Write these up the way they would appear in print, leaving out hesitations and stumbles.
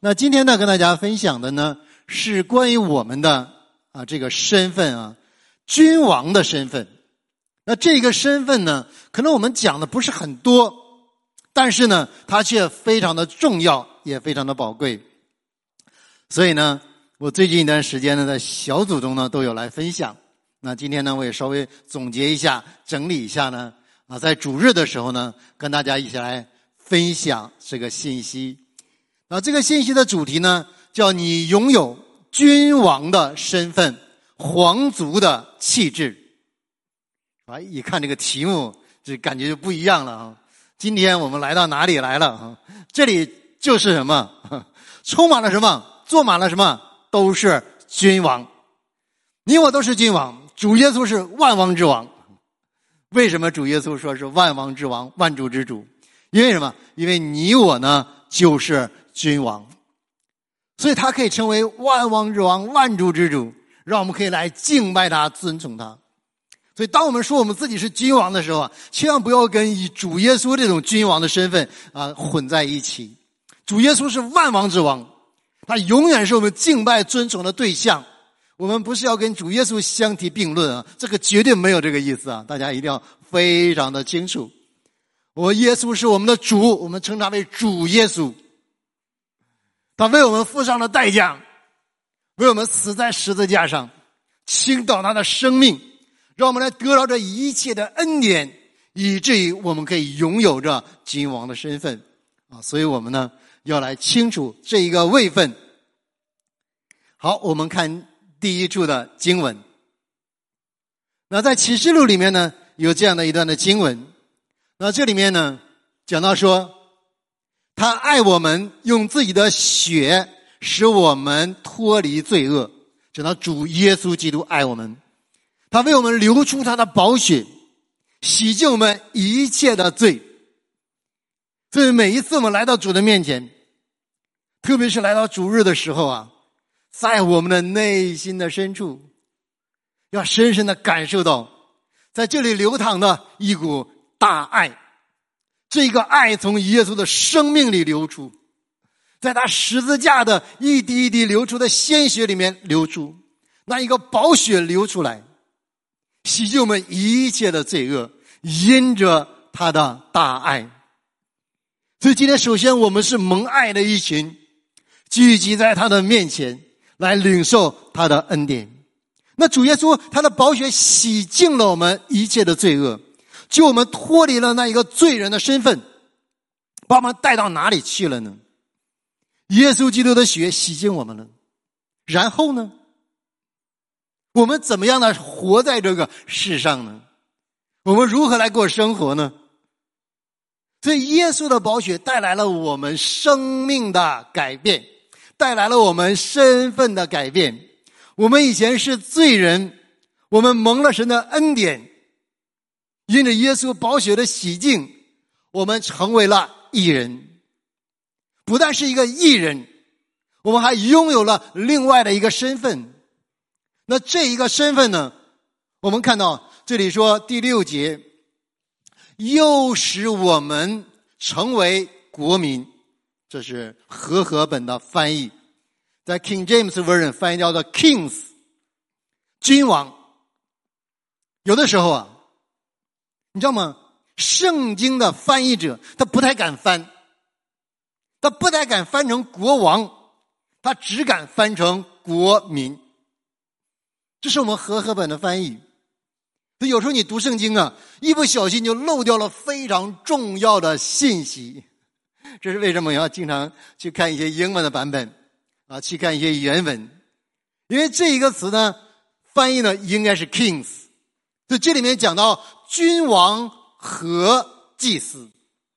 那今天呢，跟大家分享的呢，是关于我们的这个身份君王的身份。那这个身份呢，可能我们讲的不是很多，但是呢，它却非常的重要，也非常的宝贵。所以呢，我最近一段时间呢，在小组中呢，都有来分享。那今天呢，我也稍微总结一下，整理一下呢，在主日的时候呢，跟大家一起来分享这个信息。那这个信息的主题呢，叫你拥有君王的身份，皇族的气质。一看这个题目，这感觉就不一样了啊！今天我们来到哪里来了啊？这里就是什么？充满了什么？坐满了什么？都是君王。你我都是君王，主耶稣是万王之王。为什么主耶稣说是万王之王、万主之主？因为什么？因为你我呢，就是君王。所以他可以成为万王之王、万主之主，让我们可以来敬拜他、尊崇他。所以当我们说我们自己是君王的时候千万不要跟以主耶稣这种君王的身份混在一起。主耶稣是万王之王，他永远是我们敬拜尊崇的对象。我们不是要跟主耶稣相提并论这个绝对没有这个意思大家一定要非常的清楚。耶稣是我们的主，我们称他为主耶稣。他为我们付上了代价，为我们死在十字架上，倾倒他的生命，让我们来得到这一切的恩典，以至于我们可以拥有着君王的身份所以我们呢要来清楚这一个位分。好，我们看第一处的经文。那在启示录里面呢，有这样的一段的经文。那这里面呢讲到说，他爱我们，用自己的血使我们脱离罪恶。讲到主耶稣基督爱我们，他为我们流出他的宝血，洗净我们一切的罪。所以每一次我们来到主的面前，特别是来到主日的时候在我们的内心的深处，要深深的感受到在这里流淌的一股大爱。这个爱从耶稣的生命里流出，在他十字架的一滴一滴流出的鲜血里面流出，那一个宝血流出来，洗净我们一切的罪恶，因着他的大爱。所以今天首先我们是蒙爱的一群，聚集在他的面前来领受他的恩典。那主耶稣他的宝血洗净了我们一切的罪恶，就我们脱离了那一个罪人的身份，把我们带到哪里去了呢？耶稣基督的血洗净我们了，然后呢，我们怎么样的活在这个世上呢？我们如何来过生活呢？所以耶稣的宝血带来了我们生命的改变，带来了我们身份的改变。我们以前是罪人，我们蒙了神的恩典，因着耶稣宝血的洗净，我们成为了义人。不但是一个义人，我们还拥有了另外的一个身份。那这一个身份呢，我们看到这里说第6节，又使我们成为国民。这是和合本的翻译，在 King James Version 翻译叫做 Kings， 君王。有的时候你知道吗？圣经的翻译者他不太敢翻，他不太敢翻成国王，他只敢翻成国民。这是我们和合本的翻译。所以有时候你读圣经一不小心就漏掉了非常重要的信息。这是为什么要经常去看一些英文的版本去看一些原文。因为这一个词呢，翻译呢应该是 kings， 所以这里面讲到君王和祭司，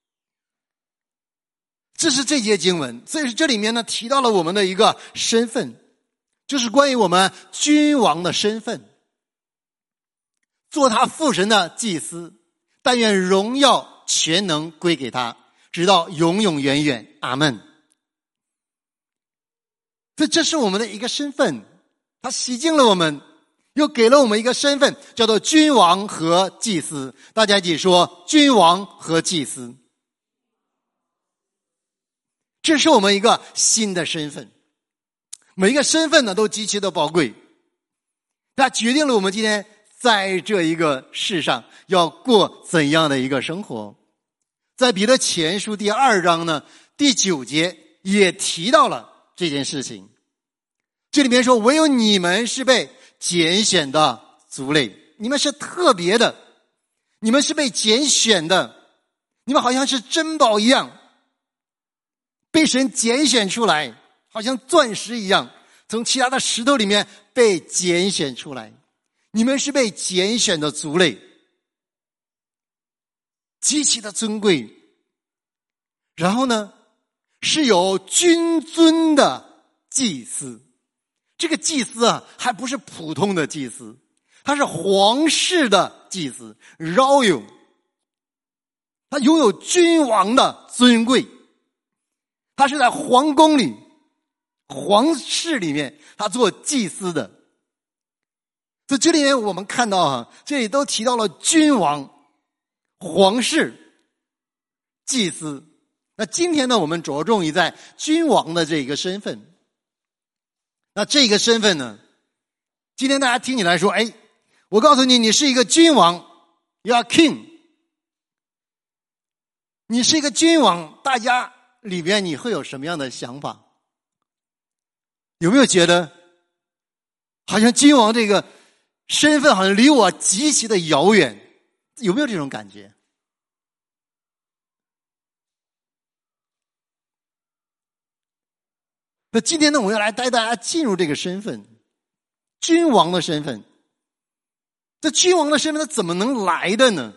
这是这节经文。所以这里面呢提到了我们的一个身份，就是关于我们君王的身份，做他父神的祭司，但愿荣耀全能归给他，直到永永远远，阿们。所以这是我们的一个身份，他洗净了我们，又给了我们一个身份，叫做君王和祭司。大家一起说，君王和祭司。 这是我们一个新的身份。每一个身份呢都极其的宝贵，它决定了我们今天在这一个世上要过怎样的一个生活。在彼得前书第2章呢第9节也提到了这件事情。这里面说，唯有你们是被拣选的族类，你们是特别的，你们是被拣选的，你们好像是珍宝一样，被神拣选出来，好像钻石一样，从其他的石头里面被拣选出来。你们是被拣选的族类，极其的尊贵。然后呢，是有君尊的祭司。这个祭司啊，还不是普通的祭司，他是皇室的祭司 ，royal， 他拥有君王的尊贵，他是在皇宫里、皇室里面，他做祭司的。所以这里面我们看到啊，这里都提到了君王、皇室、祭司。那今天呢，我们着重于在君王的这个身份。那这个身份呢，今天大家听起来说，哎，我告诉你，你是一个君王 ，You are king， 你是一个君王，大家里边你会有什么样的想法？有没有觉得，好像君王这个身份好像离我极其的遥远？有没有这种感觉？那今天呢，我要来带大家进入这个身份，君王的身份。这君王的身份它怎么能来的呢？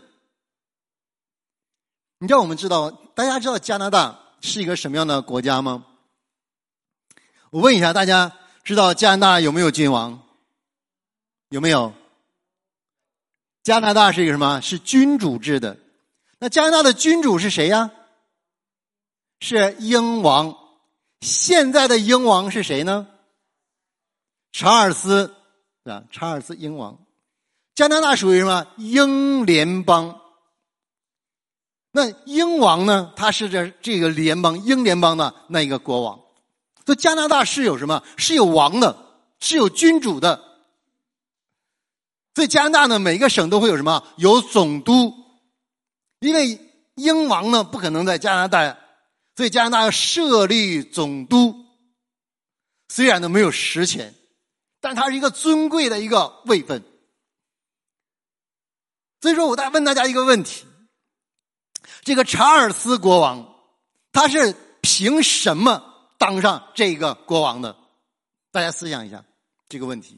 你知道，我们知道，大家知道加拿大是一个什么样的国家吗？我问一下大家，知道加拿大有没有君王？有没有？加拿大是一个什么？是君主制的。那加拿大的君主是谁呀？是英王。现在的英王是谁呢？查尔斯，啊，查尔斯英王。加拿大属于什么？英联邦。那英王呢？他是这个联邦，英联邦的那一个国王。所以加拿大是有什么？是有王的，是有君主的。所以加拿大呢，每个省都会有什么？有总督。因为英王呢不可能在加拿大，所以加拿大要设立总督。虽然呢没有实权，但它是一个尊贵的一个位分。所以说我再问大家一个问题，这个查尔斯国王他是凭什么当上这个国王的？大家思想一下这个问题。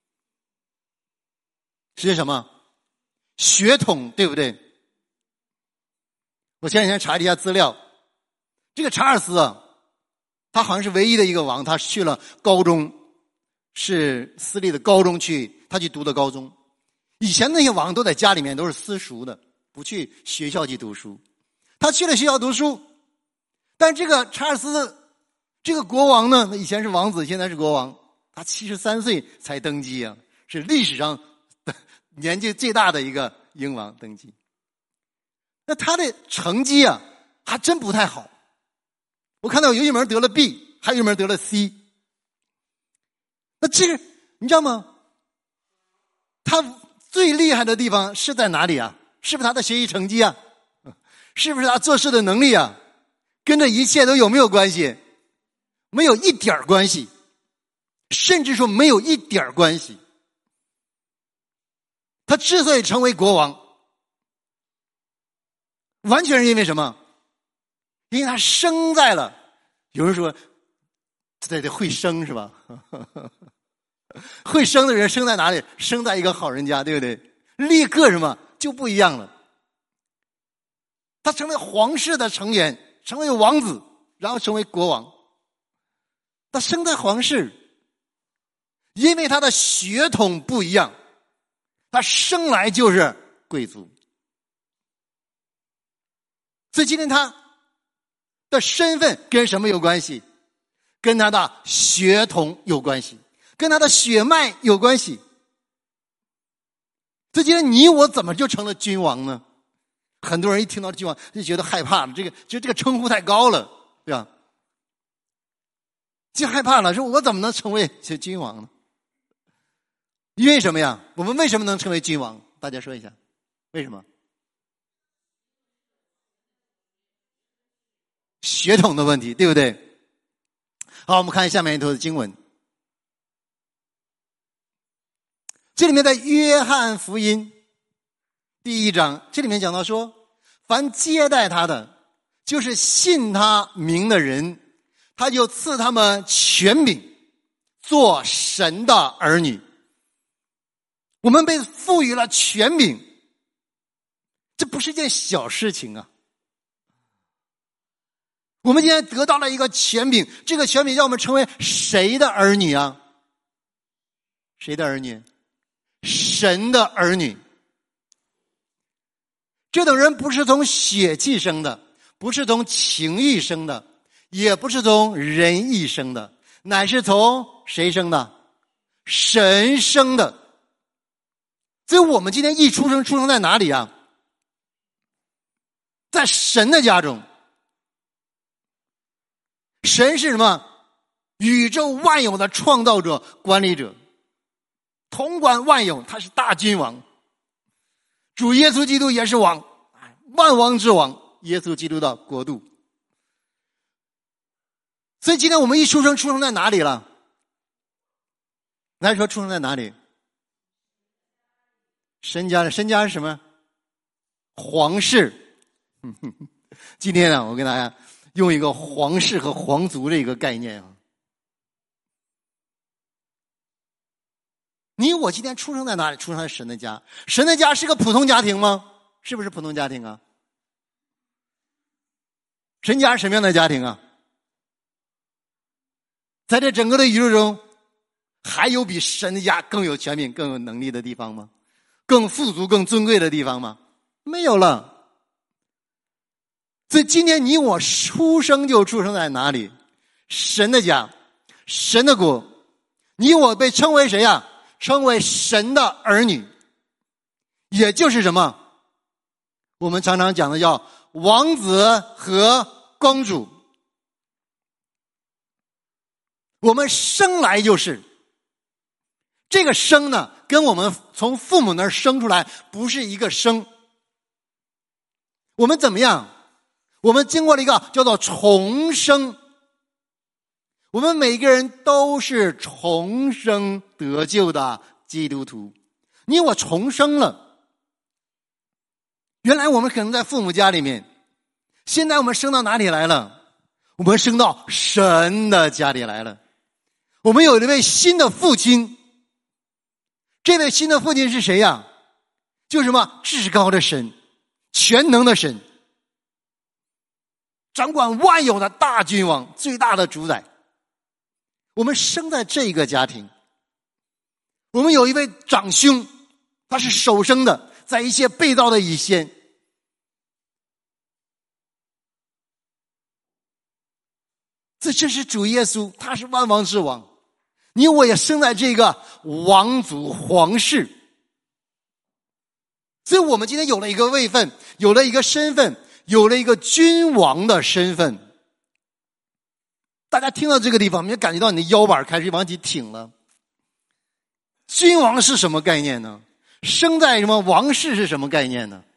是什么？血统，对不对？我前几天查了一下资料，这个查尔斯啊，他好像是唯一的一个王，他去了高中，是私立的高中他去读的高中。以前那些王都在家里面都是私塾的，不去学校去读书。他去了学校读书，但这个查尔斯这个国王呢，以前是王子，现在是国王，他73岁才登基啊，是历史上年纪最大的一个英王登基。那他的成绩啊还真不太好，我看到有一门得了 B， 还有一门得了 C。 那这个你知道吗？他最厉害的地方是在哪里啊？是不是他的学习成绩啊？是不是他做事的能力啊？跟这一切都有没有关系？没有一点关系，甚至说没有一点关系。他之所以成为国王，完全是因为什么？因为他生在了，有人说这得会生是吧？会生的人生在哪里？生在一个好人家，对不对？立刻什么就不一样了。他成为皇室的成员，成为王子，然后成为国王。他生在皇室，因为他的血统不一样，他生来就是贵族。所以今天他的身份跟什么有关系？跟他的血统有关系，跟他的血脉有关系。所以今天你我怎么就成了君王呢？很多人一听到君王就觉得害怕了，这个称呼太高了，对吧？ 就害怕了，说我怎么能成为君王呢？因为什么呀？我们为什么能成为君王？大家说一下，为什么？血统的问题，对不对？好，我们看下面一头的经文。这里面在约翰福音第1章，这里面讲到说，凡接待他的，就是信他名的人，他就赐他们权柄，做神的儿女。我们被赋予了权柄，这不是件小事情啊。我们今天得到了一个权柄，这个权柄让我们成为谁的儿女啊？谁的儿女？神的儿女。这等人不是从血气生的，不是从情欲生的，也不是从人意生的，乃是从谁生的？神生的。所以我们今天一出生在哪里啊？在神的家中。神是什么？宇宙万有的创造者、管理者，统管万有，他是大君王。主耶稣基督也是王，万王之王，耶稣基督的国度。所以今天我们一出生在哪里了？来说出生在哪里？神家是什么？皇室。今天呢，我跟大家用一个皇室和皇族这个概念啊。你我今天出生在哪里？出生在神的家。神的家是个普通家庭吗？是不是普通家庭啊？神家是什么样的家庭啊？在这整个的宇宙中，还有比神的家更有权柄、更有能力的地方吗？更富足、更尊贵的地方吗？没有了。所以今天你我出生就出生在哪里？神的家，神的国。你我被称为谁呀？称为神的儿女。也就是什么？我们常常讲的叫王子和公主。我们生来就是。这个生呢，跟我们从父母那儿生出来不是一个生。我们怎么样？我们经过了一个叫做重生。我们每个人都是重生得救的基督徒。你我重生了。原来我们可能在父母家里面，现在我们升到哪里来了？我们升到神的家里来了。我们有一位新的父亲。这位新的父亲是谁呀？就是什么？至高的神，全能的神，掌管万有的大君王，最大的主宰。我们生在这个家庭。我们有一位长兄，他是首生的，在一切被造的以先。这是主耶稣，他是万王之王。你我也生在这个王族皇室。所以我们今天有了一个位分，有了一个身份，有了一个君王的身份。大家听到这个地方，你就感觉到你的腰板开始往起挺了。君王是什么概念呢？生在什么王室是什么概念呢？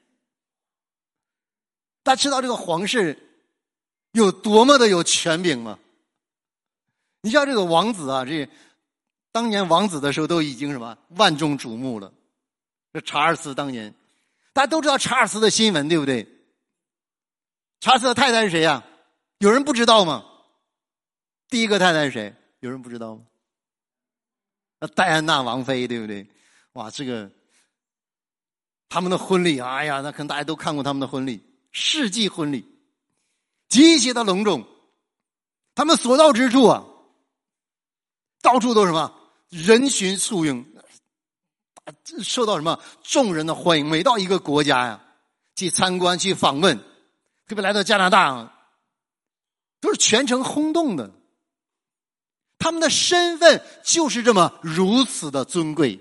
大家知道这个皇室有多么的有权柄吗？你知道这个王子啊，这当年王子的时候都已经什么万众瞩目了。这查尔斯当年，大家都知道查尔斯的新闻，对不对？查尔斯的太太是谁呀？有人不知道吗？第一个太太是谁？有人不知道吗？戴安娜王妃，对不对？哇，这个他们的婚礼，哎呀，那可能大家都看过他们的婚礼，世纪婚礼，极其的隆重。他们所到之处啊，到处都是什么？人群簇拥，受到什么众人的欢迎。每到一个国家呀，去参观去访问，特别来到加拿大啊，都是全城轰动的。他们的身份就是这么如此的尊贵。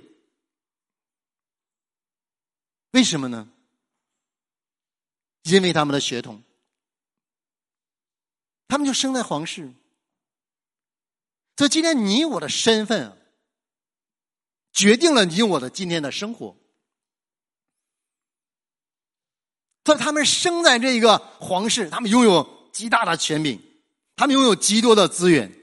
为什么呢？因为他们的血统，他们就生在皇室。 所以今天你我的身份啊，决定了你我的今天的生活。所以他们生在这个皇室，他们拥有极大的权柄，他们拥有极多的资源。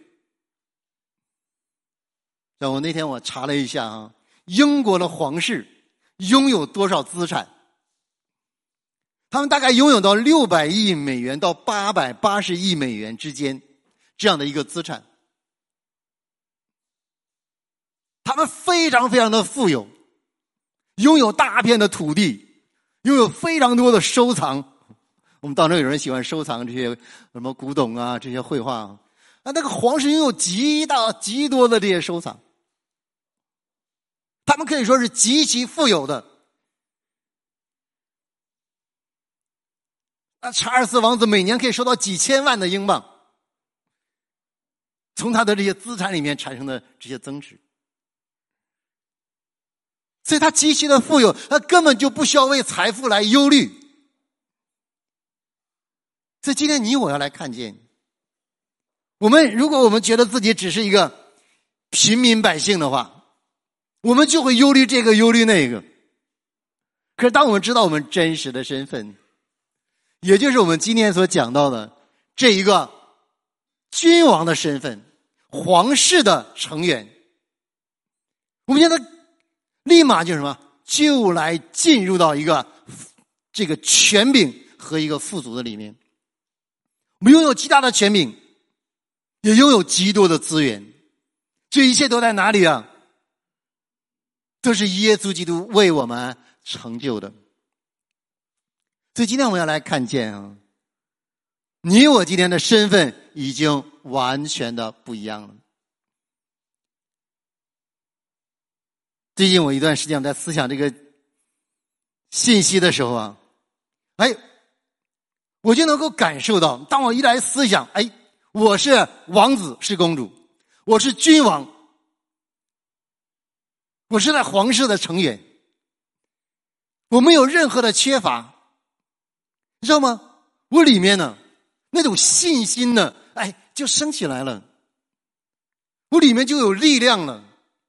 像我那天我查了一下啊，英国的皇室拥有多少资产？他们大概拥有到600亿美元到880亿美元之间这样的一个资产。他们非常非常的富有，拥有大片的土地，拥有非常多的收藏。我们当中有人喜欢收藏这些什么古董啊，这些绘画啊，那个皇室拥有极多的这些收藏。他们可以说是极其富有的。那查尔斯王子每年可以收到几千万的英镑，从他的这些资产里面产生的这些增值。所以他极其的富有，他根本就不需要为财富来忧虑。所以今天你我要来看见，如果我们觉得自己只是一个平民百姓的话，我们就会忧虑这个忧虑那个。可是当我们知道我们真实的身份，也就是我们今天所讲到的这一个君王的身份，皇室的成员，我们现在立马就什么，就来进入到一个这个权柄和一个富足的里面。我们拥有极大的权柄，也拥有极多的资源，这一切都在哪里啊？都是耶稣基督为我们成就的。所以今天我们要来看见啊，你我今天的身份已经完全的不一样了。最近我一段时间在思想这个信息的时候啊，我就能够感受到，当我一来思想，我是王子是公主，我是君王，我是在皇室的成员，我没有任何的缺乏，你知道吗？我里面呢那种信心呢，就升起来了，我里面就有力量了。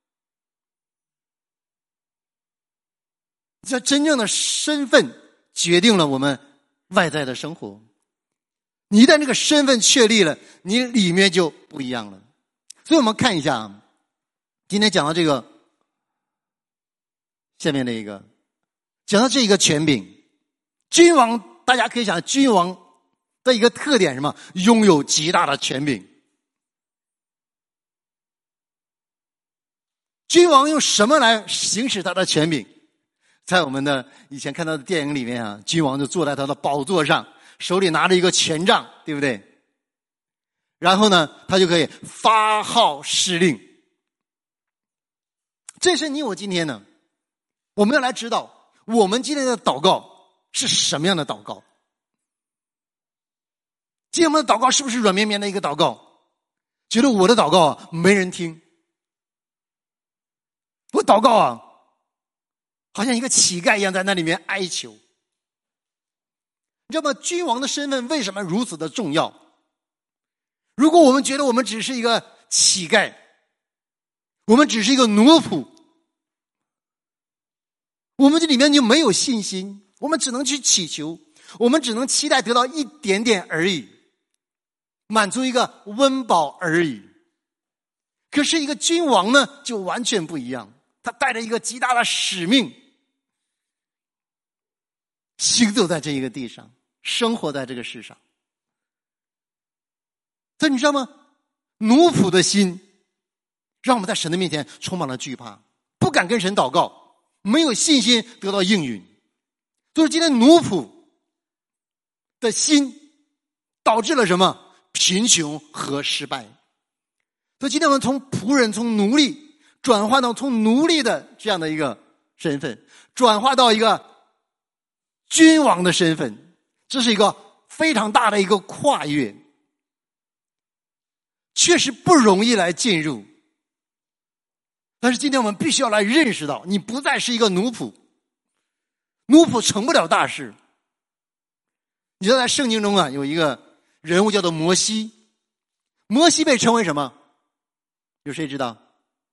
这真正的身份决定了我们外在的生活。你一旦这个身份确立了，你里面就不一样了。所以我们看一下啊，今天讲到这个下面的一个，讲到这一个权柄，君王，大家可以想，君王的一个特点是什么？拥有极大的权柄。君王用什么来行使他的权柄？在我们的以前看到的电影里面啊，君王就坐在他的宝座上，手里拿着一个权杖，对不对？然后呢，他就可以发号施令。这是你我今天呢，我们要来知道我们今天的祷告是什么样的祷告。今天我们的祷告是不是软绵绵的一个祷告？觉得我的祷告啊没人听，我祷告啊好像一个乞丐一样在那里面哀求。你知道吗？君王的身份为什么如此的重要？如果我们觉得我们只是一个乞丐，我们只是一个奴仆，我们这里面就没有信心，我们只能去祈求，我们只能期待得到一点点而已，满足一个温饱而已。可是一个君王呢就完全不一样，他带着一个极大的使命，行走在这一个地上，生活在这个世上。所以你知道吗？奴仆的心让我们在神的面前充满了惧怕，不敢跟神祷告，没有信心得到应允。就是今天奴仆的心导致了什么？贫穷和失败。所以今天我们从仆人，从奴隶转换到从奴隶的这样的一个身份，转化到一个君王的身份，这是一个非常大的一个跨越，确实不容易来进入。但是今天我们必须要来认识到，你不再是一个奴仆，奴仆成不了大事。你知道在圣经中啊，有一个人物叫做摩西，摩西被称为什么？ 有谁知道？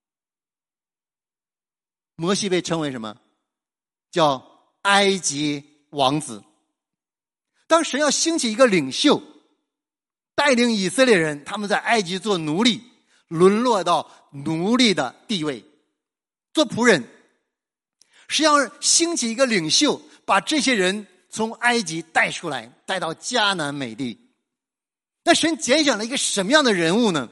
摩西被称为什么？叫埃及王子。当神要兴起一个领袖，带领以色列人，他们在埃及做奴隶，沦落到奴隶的地位，做仆人，是要兴起一个领袖，把这些人从埃及带出来，带到迦南美地。那神拣选了一个什么样的人物呢？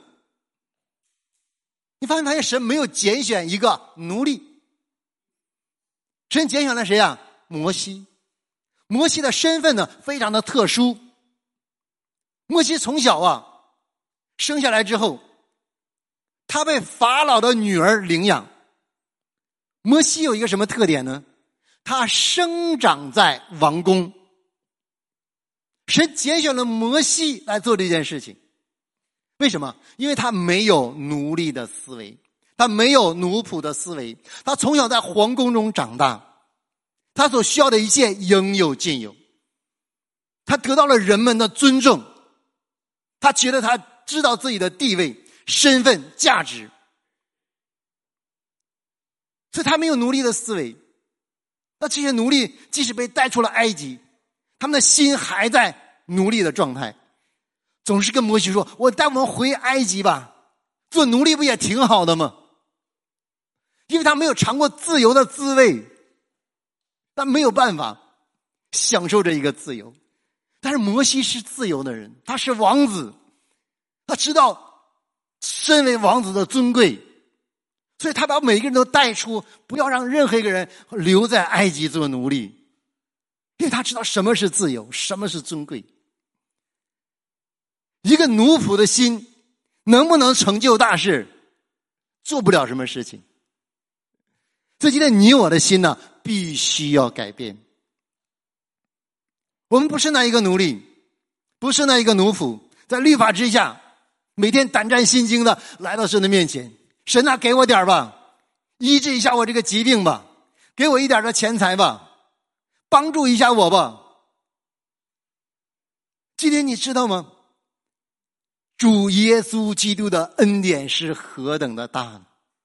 你发现神没有拣选一个奴隶，神拣选了谁啊？摩西。摩西的身份呢非常的特殊。摩西从小生下来之后，他被法老的女儿领养。摩西有一个什么特点呢？他生长在王宫。神拣选了摩西来做这件事情。为什么？因为他没有奴隶的思维，他没有奴仆的思维，他从小在皇宫中长大，他所需要的一切应有尽有，他得到了人们的尊重，他觉得他知道自己的地位、身份、价值，所以他没有奴隶的思维。那这些奴隶即使被带出了埃及，他们的心还在奴隶的状态，总是跟摩西说，我带我们回埃及吧，做奴隶不也挺好的吗？因为他没有尝过自由的滋味，他没有办法享受这一个自由。但是摩西是自由的人，他是王子，他知道身为王子的尊贵，所以他把每一个人都带出，不要让任何一个人留在埃及做奴隶，因为他知道什么是自由，什么是尊贵。一个奴仆的心能不能成就大事？做不了什么事情。所以今天你我的心呢，必须要改变。我们不是那一个奴隶，不是那一个奴仆，在律法之下每天胆战心惊的来到神的面前，神啊，给我点吧，医治一下我这个疾病吧，给我一点的钱财吧，帮助一下我吧。今天你知道吗？主耶稣基督的恩典是何等的大呢？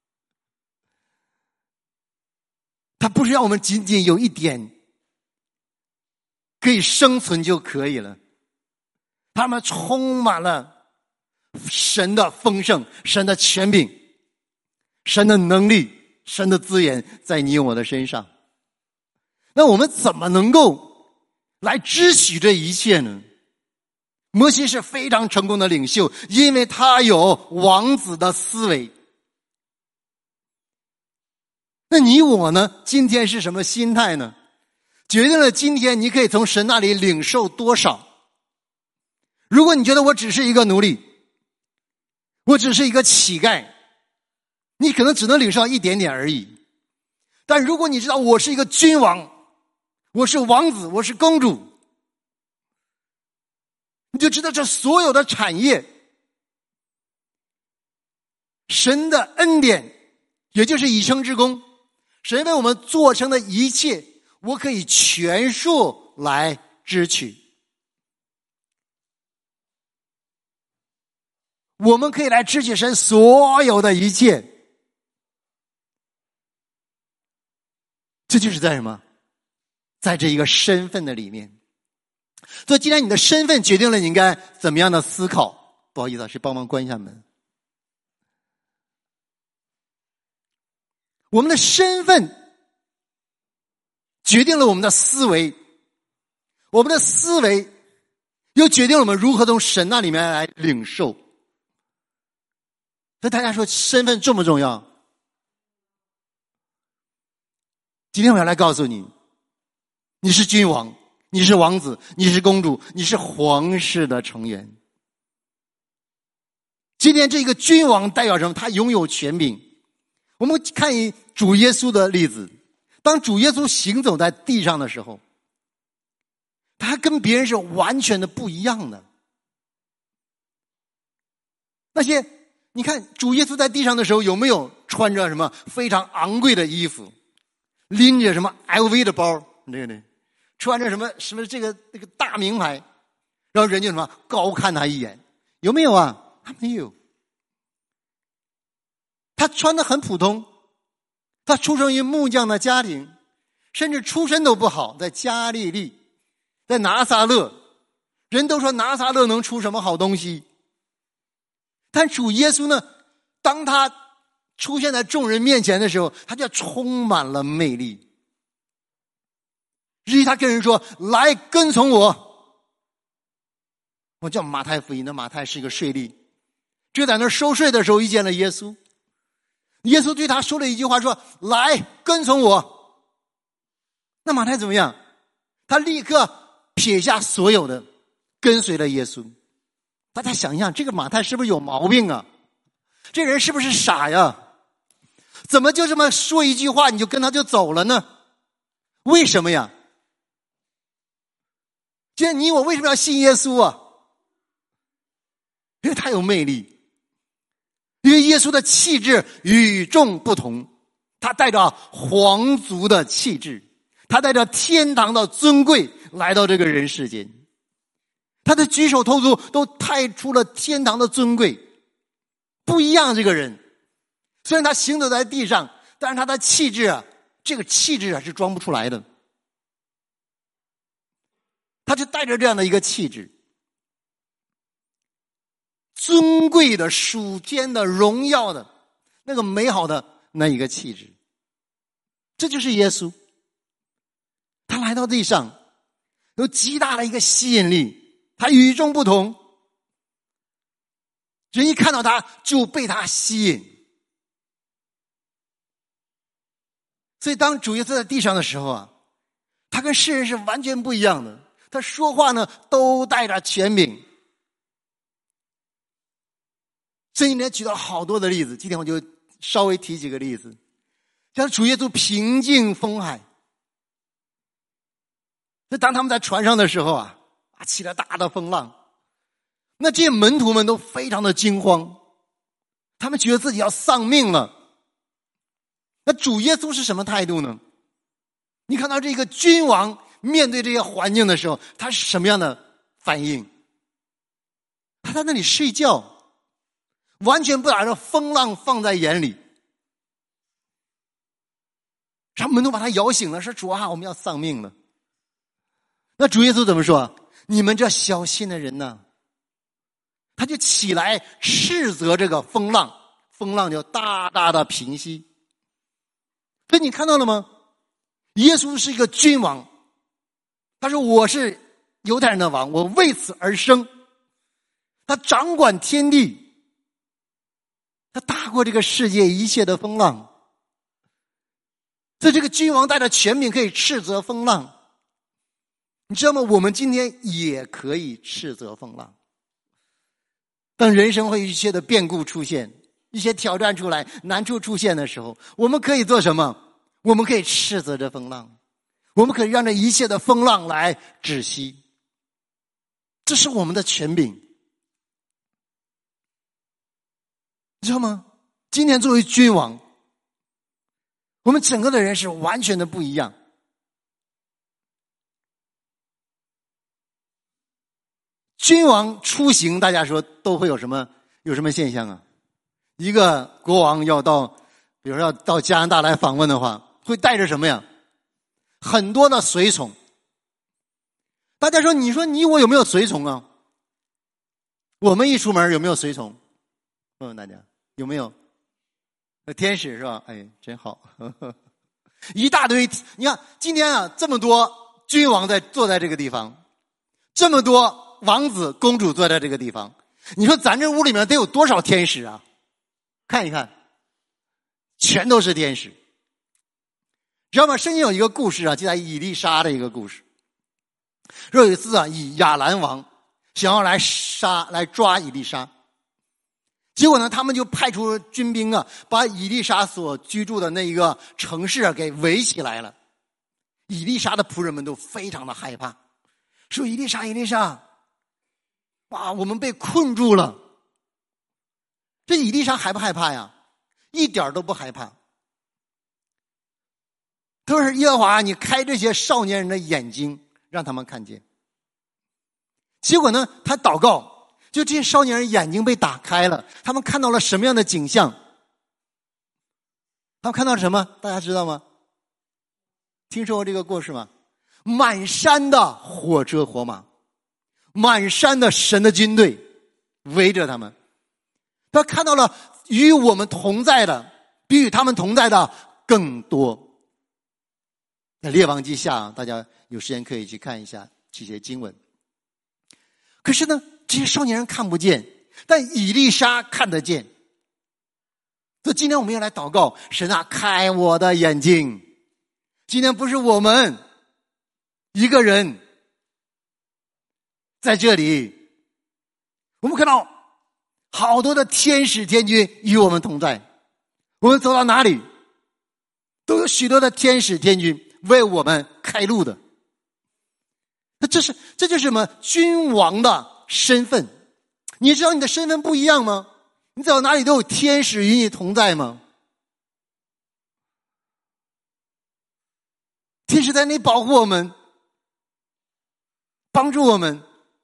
他不是让我们仅仅有一点可以生存就可以了，他们充满了神的丰盛，神的权柄，神的能力，神的资源在你我的身上。那我们怎么能够来支取这一切呢？摩西是非常成功的领袖，因为他有王子的思维。那你我呢？今天是什么心态呢？决定了今天你可以从神那里领受多少。如果你觉得我只是一个奴隶，我只是一个乞丐，你可能只能领受一点点而已。但如果你知道我是一个君王，我是王子，我是公主，你就知道这所有的产业，神的恩典，也就是以生之功，神为我们做成的一切，我可以全数来支取。我们可以来支取神所有的一切。这就是在什么？在这一个身份的里面。所以今天你的身份决定了你应该怎么样的思考。不好意思，谁帮忙关一下门。我们的身份决定了我们的思维，我们的思维又决定了我们如何从神那里面来领受。所以大家说身份重不重要？今天我要来告诉你，你是君王，你是王子，你是公主，你是皇室的成员。今天这个君王代表什么？他拥有权柄。我们看主耶稣的例子，当主耶稣行走在地上的时候，他跟别人是完全的不一样的。那些你看主耶稣在地上的时候，有没有穿着什么非常昂贵的衣服，拎着什么 LV 的包，对，穿着什么这个大名牌，然后人家什么高看他一眼，有没有啊？他没有。 他穿得很普通，他出生于木匠的家庭，甚至出身都不好，在加利利，在拿撒勒，人都说拿撒勒能出什么好东西。但主耶稣呢，当他出现在众人面前的时候，他就充满了魅力。至于他跟人说，来跟从我。我叫马太福音的马太是一个税吏，就在那收税的时候遇见了耶稣。耶稣对他说了一句话，说来跟从我。那马太怎么样？他立刻撇下所有的，跟随了耶稣。大家想一想，这个马太是不是有毛病啊？这人是不是傻呀？怎么就这么说一句话你就跟他就走了呢？为什么呀？今天你我为什么要信耶稣啊？因为他有魅力，因为耶稣的气质与众不同，他带着皇族的气质，他带着天堂的尊贵来到这个人世间，他的举手投足都带出了天堂的尊贵。不一样，这个人虽然他行走在地上，但是他的气质啊，这个气质啊是装不出来的，他就带着这样的一个气质，尊贵的属天的荣耀的那个美好的那一个气质。这就是耶稣，他来到地上有极大的一个吸引力，他与众不同，人一看到他就被他吸引。所以当主耶稣在地上的时候啊，他跟世人是完全不一样的，他说话呢都带着权柄。圣经里面举到好多的例子，今天我就稍微提几个例子。像主耶稣平静风海，那当他们在船上的时候啊，起了大的风浪，那这些门徒们都非常的惊慌，他们觉得自己要丧命了。那主耶稣是什么态度呢？你看到这个君王面对这些环境的时候，他是什么样的反应？他在那里睡觉，完全不把这风浪放在眼里。然后门徒把他摇醒了，说主啊，我们要丧命了。那主耶稣怎么说？你们这小心的人呢？他就起来斥责这个风浪，风浪就大大的平息。所以你看到了吗？耶稣是一个君王，他说我是犹太人的王，我为此而生。他掌管天地，他大过这个世界一切的风浪。所以这个君王带着权柄可以斥责风浪。你知道吗？我们今天也可以斥责风浪。当人生会一切的变故出现，一些挑战出来，难处出现的时候，我们可以做什么？我们可以斥责这风浪，我们可以让这一切的风浪来止息。这是我们的权柄。你知道吗？今天作为君王，我们整个的人是完全的不一样。君王出行，大家说都会有什么现象啊？一个国王要到，比如说要到加拿大来访问的话，会带着什么呀？很多的随从。大家说，你说你我有没有随从啊？我们一出门有没有随从？问问大家有没有？天使是吧？哎，真好。一大堆。你看今天啊，这么多君王坐在这个地方，这么多王子公主坐在这个地方，你说咱这屋里面得有多少天使啊？看一看，全都是天使。知道吗？圣经有一个故事啊，就在以利沙的一个故事。说有一次啊，以亚兰王想要来抓以利沙，结果呢，他们就派出军兵啊，把以利沙所居住的那一个城市啊给围起来了。以利沙的仆人们都非常的害怕，说以利沙，哇，我们被困住了。这以利沙害不害怕呀？一点都不害怕。他说耶和华，你开这些少年人的眼睛，让他们看见。结果呢，他祷告，就这些少年人眼睛被打开了，他们看到了什么样的景象？ 他们看到什么？大家知道吗？听说过这个故事吗？满山的火车火马，满山的神的军队围着他们。他看到了与我们同在的，比与他们同在的更多。在列王记下，大家有时间可以去看一下这些经文。可是呢，这些少年人看不见，但以利沙看得见。所以今天我们要来祷告，神啊，开我的眼睛。今天不是我们一个人在这里，我们看到好多的天使天军与我们同在。我们走到哪里都有许多的天使天军为我们开路的。那这就是什么？君王的身份。你知道你的身份不一样吗？你走到哪里都有天使与你同在吗？天使在那里保护我们，帮助我们。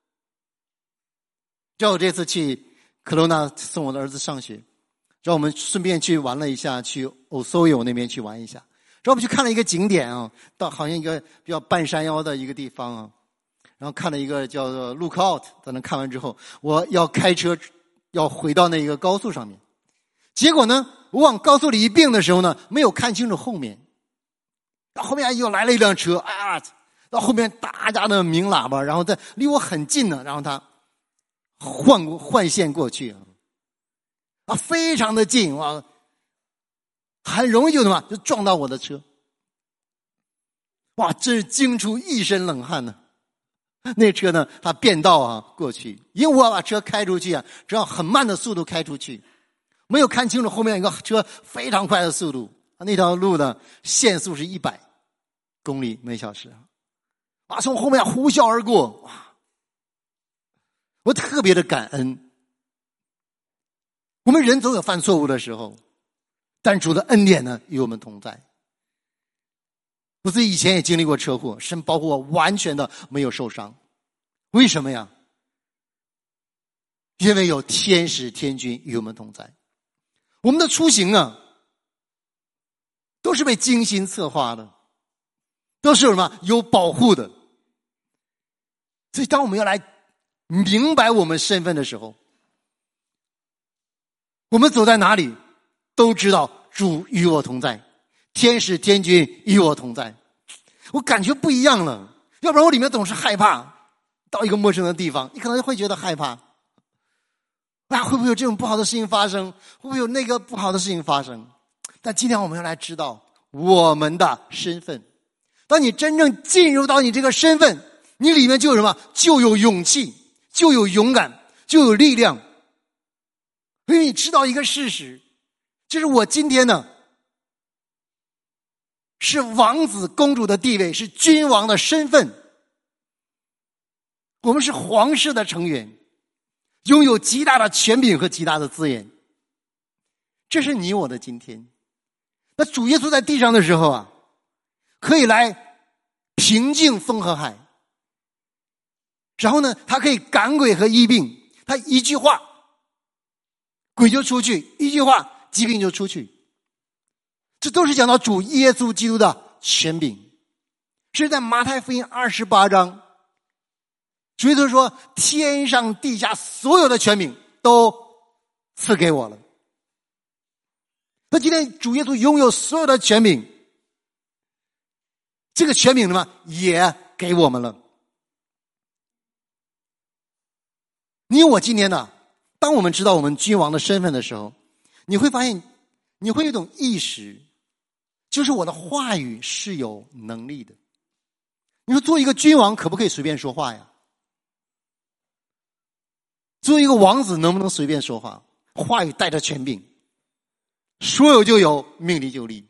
叫我这次去科罗纳送我的儿子上学，让我们顺便去玩了一下，去欧索友那边去玩一下。然后我们去看了一个景点啊，到好像一个比较半山腰的一个地方啊，然后看了一个叫做 Lookout。在那看完之后，我要开车要回到那个高速上面，结果呢，我往高速里一并的时候呢，没有看清楚后面，后面又来了一辆车，啊，到后面大家的鸣喇叭，然后在离我很近呢，然后他换线过去啊，非常的近啊，很容易就撞到我的车。哇，真是惊出一身冷汗呢。那车呢，它变道啊过去，因为我把车开出去啊，只要很慢的速度开出去，没有看清楚后面一个车非常快的速度。那条路的限速是100公里每小时啊，从后面呼啸而过。哇，我特别的感恩。我们人总有犯错误的时候，但主的恩典呢与我们同在。我自己以前也经历过车祸，神保护我完全的没有受伤。为什么呀？因为有天使天军与我们同在。我们的出行啊，都是被精心策划的，都是有什么？有保护的。所以当我们要来明白我们身份的时候，我们走在哪里都知道主与我同在，天使天军与我同在。我感觉不一样了，要不然我里面总是害怕。到一个陌生的地方，你可能会觉得害怕，会不会有这种不好的事情发生？会不会有那个不好的事情发生？但今天我们要来知道我们的身份。当你真正进入到你这个身份，你里面就有什么？就有勇气，就有勇敢，就有力量。因为你知道一个事实，就是我今天呢是王子公主的地位，是君王的身份，我们是皇室的成员，拥有极大的权柄和极大的资源。这是你我的今天。那主耶稣在地上的时候啊，可以来平静风和海，然后呢，他可以赶鬼和医病，他一句话鬼就出去，一句话疾病就出去。这都是讲到主耶稣基督的权柄。是在马太福音28章，主耶稣说，天上地下所有的权柄都赐给我了。那今天主耶稣拥有所有的权柄，这个权柄什么也给我们了。你我今天呢，当我们知道我们君王的身份的时候，你会发现，你会有一种意识，就是我的话语是有能力的。你说做一个君王可不可以随便说话呀？做一个王子能不能随便说话？话语带着权柄，说有就有，命里就立。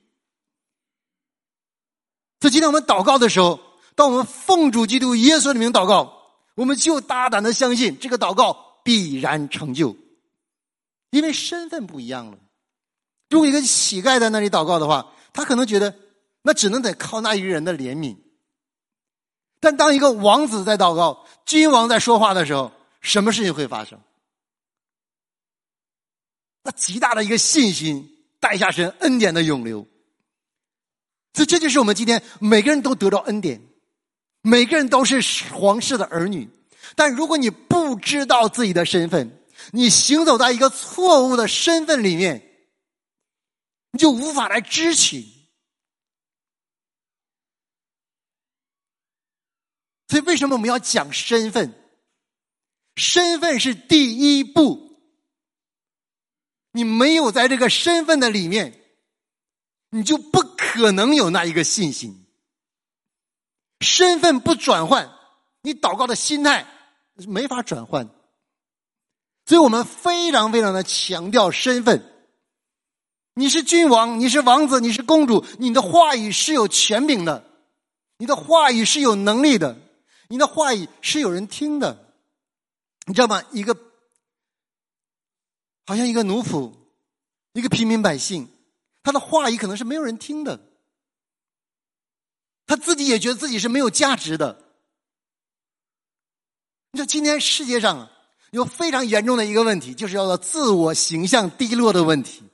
所以今天我们祷告的时候，当我们奉主基督耶稣的名祷告，我们就大胆的相信这个祷告必然成就，因为身份不一样了。如果一个乞丐在那里祷告的话，他可能觉得那只能得靠那一个人的怜悯。但当一个王子在祷告，君王在说话的时候，什么事情会发生？那极大的一个信心带带下神恩典的涌流。所以这就是我们今天每个人都得到恩典，每个人都是皇室的儿女。但如果你不知道自己的身份，你行走在一个错误的身份里面，你就无法来支取。所以为什么我们要讲身份？身份是第一步。你没有在这个身份的里面，你就不可能有那一个信心。身份不转换，你祷告的心态没法转换。所以我们非常非常的强调身份。你是君王，你是王子，你是公主，你的话语是有权柄的，你的话语是有能力的，你的话语是有人听的。你知道吗？好像一个奴仆，一个平民百姓，他的话语可能是没有人听的，他自己也觉得自己是没有价值的。你知道今天世界上有非常严重的一个问题，就是叫做自我形象低落的问题。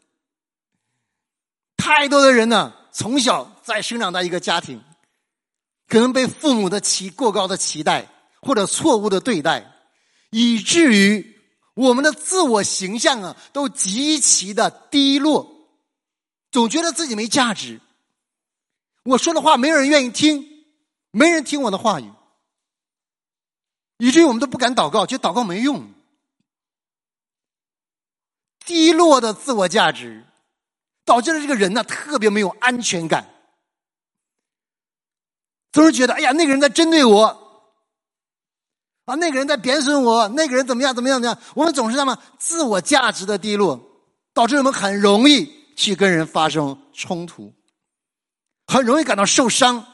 太多的人呢，从小在生长在一个家庭，可能被父母的过高的期待或者错误的对待，以至于我们的自我形象都极其的低落，总觉得自己没价值。我说的话没有人愿意听，没人听我的话语，以至于我们都不敢祷告，觉得祷告没用。低落的自我价值导致了这个人呢特别没有安全感，总是觉得哎呀，那个人在针对我啊，那个人在贬损我，那个人怎么样怎么样怎么样。我们总是那么自我价值的低落，导致我们很容易去跟人发生冲突，很容易感到受伤。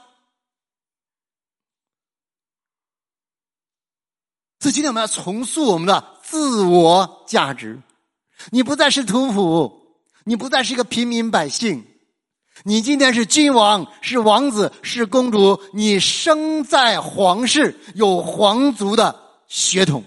所以今天我们要重塑我们的自我价值。你不再是屠夫，你不再是一个平民百姓，你今天是君王，是王子，是公主，你生在皇室，有皇族的血统。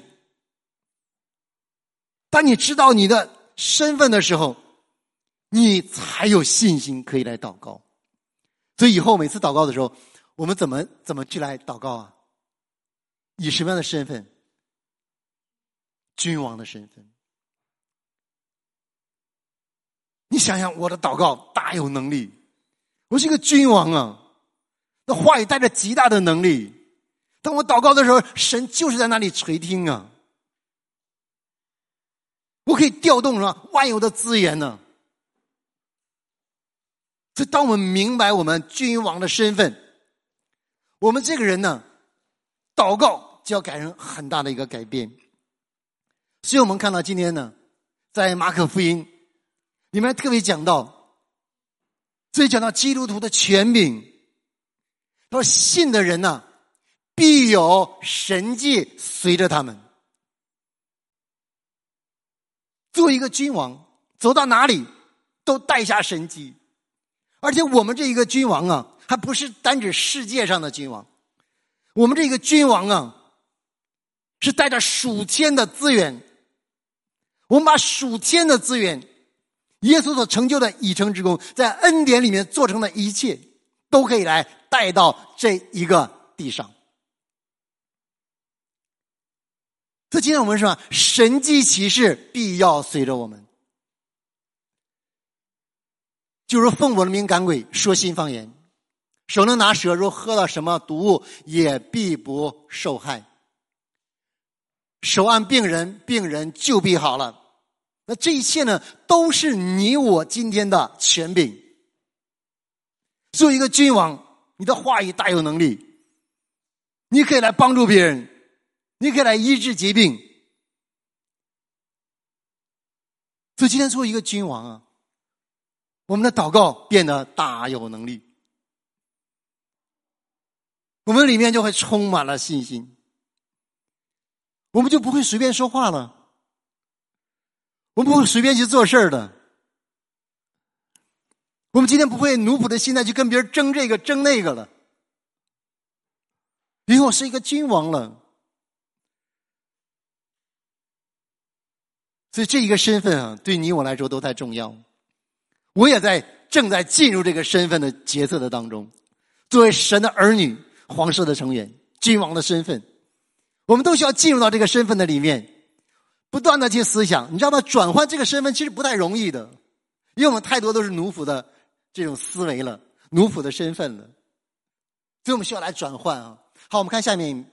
当你知道你的身份的时候，你才有信心可以来祷告。所以以后每次祷告的时候，我们怎么去来祷告啊？以什么样的身份？君王的身份。你想想，我的祷告大有能力，我是一个君王啊，那话语带着极大的能力。当我祷告的时候，神就是在那里垂听啊，我可以调动万有的资源呢。所以当我们明白我们君王的身份，我们这个人呢，祷告就要给人很大的一个改变。所以我们看到今天呢，在马可福音里面特别讲到，这里讲到基督徒的权柄，他说信的人呢，必有神迹随着他们。作为一个君王，走到哪里都带下神迹。而且我们这一个君王啊，还不是单指世界上的君王，我们这个君王啊，是带着属天的资源。我们把属天的资源，耶稣所成就的已成之功，在恩典里面做成的一切，都可以来带到这一个地上。所以今天我们说，神迹奇事必要随着我们。就如奉我的名赶鬼，说新方言，手能拿蛇，若喝了什么毒物，也必不受害。手按病人，病人就必好了。那这一切呢，都是你我今天的权柄。作为一个君王，你的话语大有能力，你可以来帮助别人，你可以来医治疾病。所以今天作为一个君王啊，我们的祷告变得大有能力，我们里面就会充满了信心，我们就不会随便说话了，我们不会随便去做事的，我们今天不会奴仆的心态去跟别人争这个争那个了，因为我是一个君王了。所以这一个身份啊，对你我来说都太重要。 我也正在进入这个身份的角色的当中，作为神的儿女，皇室的成员，君王的身份，我们都需要进入到这个身份的里面，不断的去思想。你知道吗？转换这个身份其实不太容易的，因为我们太多都是奴仆的这种思维了，奴仆的身份了，所以我们需要来转换啊。好，我们看下面，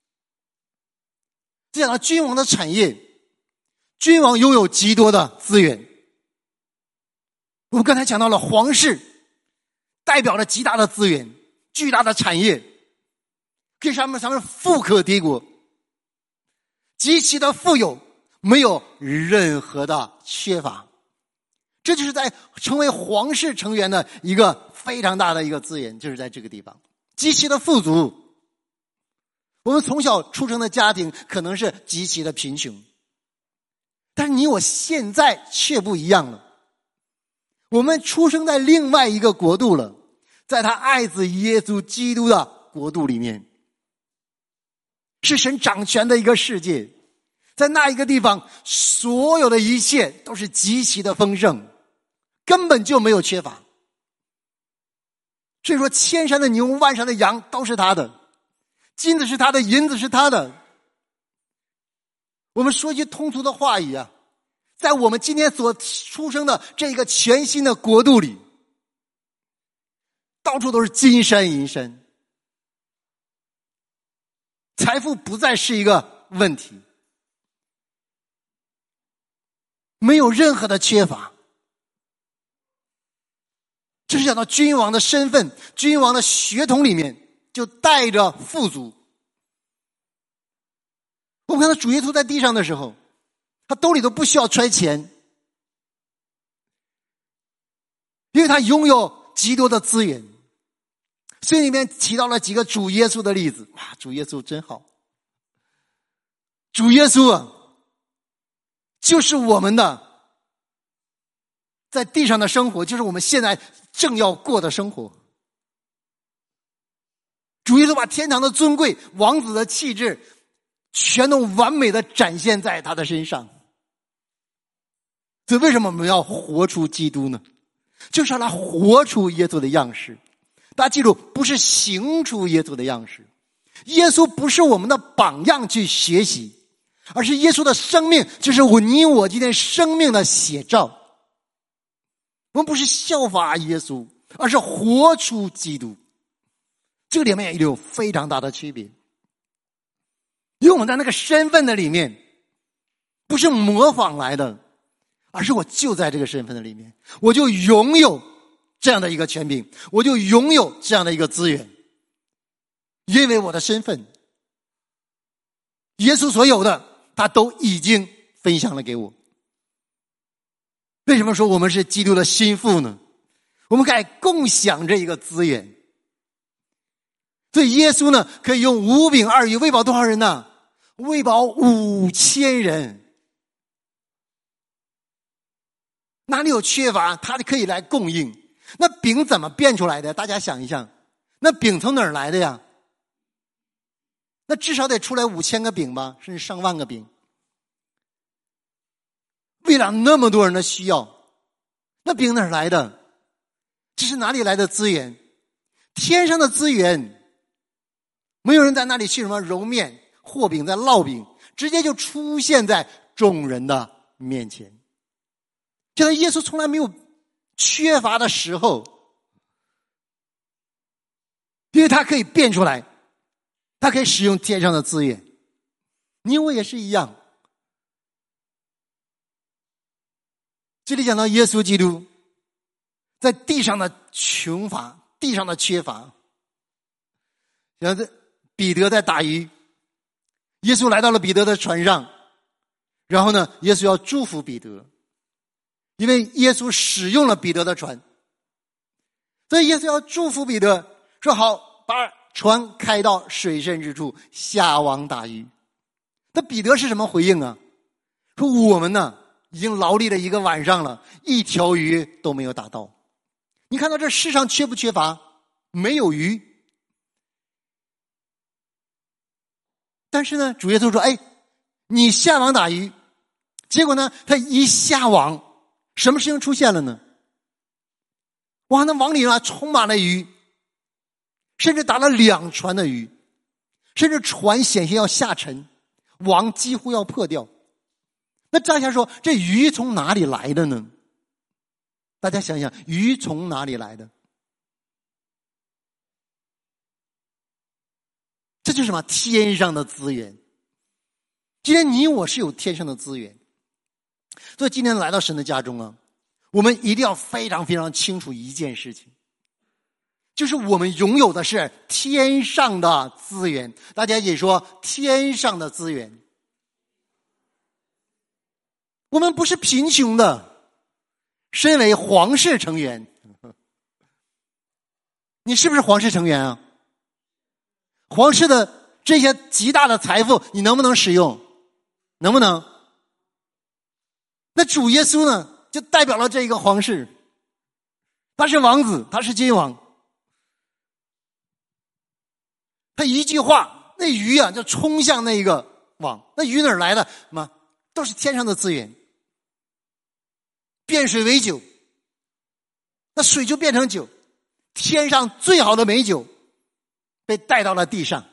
讲到君王的产业，君王拥有极多的资源。我们刚才讲到了皇室代表了极大的资源，巨大的产业，可以让他们富可敌国，极其的富有，没有任何的缺乏。这就是在成为皇室成员的一个非常大的一个资源，就是在这个地方极其的富足。我们从小出生的家庭可能是极其的贫穷，但是你我现在却不一样了，我们出生在另外一个国度了，在他爱子耶稣基督的国度里面，是神掌权的一个世界。在那一个地方，所有的一切都是极其的丰盛，根本就没有缺乏。所以说千山的牛，万山的羊都是他的，金子是他的，银子是他的。我们说一句通俗的话语啊，在我们今天所出生的这个全新的国度里，到处都是金山银山，财富不再是一个问题，没有任何的缺乏。这是讲到君王的身份，君王的血统里面就带着富足。我们看到主耶稣在地上的时候，他兜里都不需要揣钱，因为他拥有极多的资源。所以里面提到了几个主耶稣的例子。哇，主耶稣真好。主耶稣啊，就是我们的在地上的生活，就是我们现在正要过的生活。主耶稣把天堂的尊贵，王子的气质，全都完美的展现在他的身上。所以为什么我们要活出基督呢？就是要来活出耶稣的样式。大家记住，不是行出耶稣的样式。耶稣不是我们的榜样去学习，而是耶稣的生命，就是你我今天生命的写照。我们不是效法耶稣，而是活出基督。这个里面也有非常大的区别。因为我们在那个身份的里面，不是模仿来的，而是我就在这个身份的里面，我就拥有这样的一个权柄，我就拥有这样的一个资源。因为我的身份，耶稣所有的他都已经分享了给我。为什么说我们是基督的心腹呢？我们该共享这一个资源。所以耶稣呢，可以用5饼2鱼喂饱多少人呢？喂饱5000人。哪里有缺乏，他可以来供应。那饼怎么变出来的？大家想一想，那饼从哪儿来的呀？那至少得出来5000个饼吧，甚至上万个饼。为了那么多人的需要，那饼哪儿来的？这是哪里来的资源？天上的资源。没有人在那里去什么揉面和饼再烙饼，直接就出现在众人的面前。就像耶稣从来没有缺乏的时候，因为他可以变出来，他可以使用天上的资源。你我也是一样。这里讲到耶稣基督在地上的穷乏，地上的缺乏。然后彼得在打鱼，耶稣来到了彼得的船上，然后呢，耶稣要祝福彼得，因为耶稣使用了彼得的船，所以耶稣要祝福彼得，说好，把船开到水深之处，下网打鱼。那彼得是什么回应啊？说我们呢，已经劳力了1个晚上了，一条鱼都没有打到。你看到这世上缺不缺乏？没有鱼。但是呢，主耶稣说，哎，你下网打鱼。结果呢，他一下网，什么事情出现了呢？ 哇，那网里充满了鱼，甚至打了2船的鱼，甚至船险些要下沉，网几乎要破掉。那乍下说，这鱼从哪里来的呢？大家想想，鱼从哪里来的？这就是什么？天上的资源。今天你我是有天上的资源，所以今天来到神的家中啊，我们一定要非常非常清楚一件事情，就是我们拥有的是天上的资源。大家也说天上的资源。我们不是贫穷的，身为皇室成员，你是不是皇室成员啊？皇室的这些极大的财富，你能不能使用？能不能？那主耶稣呢，就代表了这个皇室，他是王子，他是君王。他一句话，那鱼啊就冲向那个网，那鱼哪儿来的？什么？都是天上的资源。变水为酒，那水就变成酒，天上最好的美酒被带到了地上。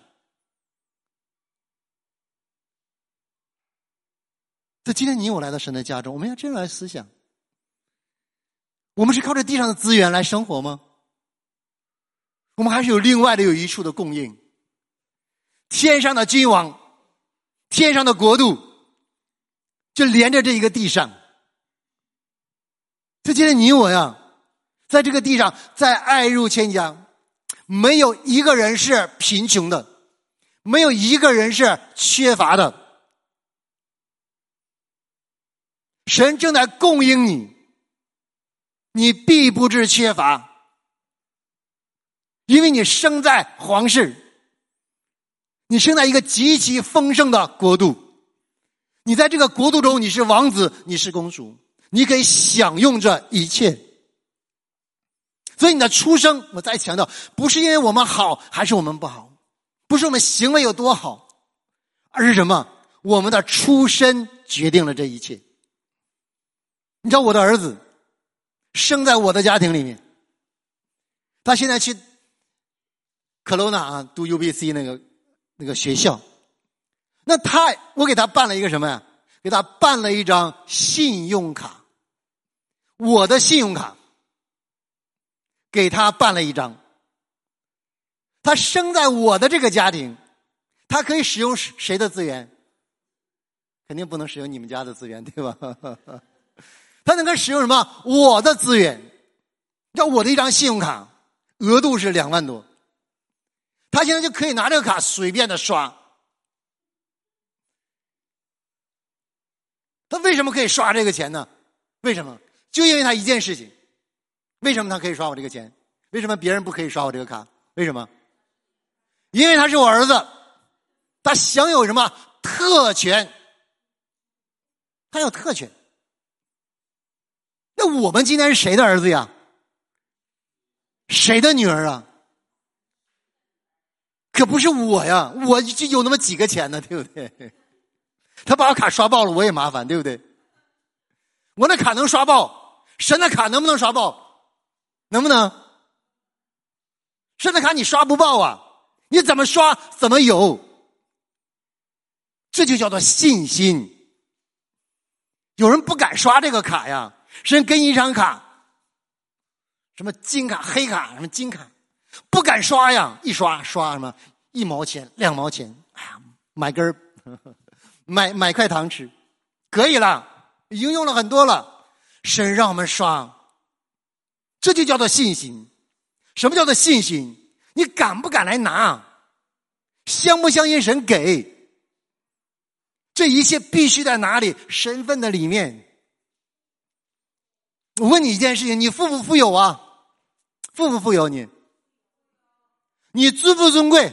所以今天你我来到神的家中，我们要真来思想，我们是靠着地上的资源来生活吗？我们还是有另外的有一处的供应，天上的君王，天上的国度就连着这一个地上。所以今天你我呀，在这个地上，在爱入千家，没有一个人是贫穷的，没有一个人是缺乏的。神正在供应你，你必不致缺乏，因为你生在皇室，你生在一个极其丰盛的国度，你在这个国度中，你是王子，你是公主，你可以享用这一切。所以你的出生，我再强调，不是因为我们好还是我们不好，不是我们行为有多好，而是什么？我们的出身决定了这一切。你知道我的儿子生在我的家庭里面，他现在去科罗纳啊读 UBC 那个学校，那我给他办了一个什么呀？给他办了一张信用卡，我的信用卡给他办了一张。他生在我的这个家庭，他可以使用谁的资源？肯定不能使用你们家的资源，对吧？他能够使用什么？我的资源。要我的一张信用卡，额度是2万多，他现在就可以拿这个卡随便的刷。他为什么可以刷这个钱呢？为什么？就因为他一件事情。为什么他可以刷我这个钱？为什么别人不可以刷我这个卡？为什么？因为他是我儿子，他享有什么特权？他有特权。那我们今天是谁的儿子呀？谁的女儿啊？可不是我呀，我就有那么几个钱呢，对不对？他把我卡刷爆了，我也麻烦，对不对？我那卡能刷爆，神的卡能不能刷爆？能不能？神的卡你刷不爆啊，你怎么刷怎么有，这就叫做信心。有人不敢刷这个卡呀，神给你一张卡，什么金卡黑卡什么金卡，不敢刷呀，一刷什么1毛钱2毛钱，哎呀，买根买块糖吃，可以了，已经用了很多了。神让我们刷，这就叫做信心。什么叫做信心？你敢不敢来拿？相不相信神给？这一切必须在哪里？身份的里面。我问你一件事情，你富不富有啊？富不富有你？你尊不尊贵？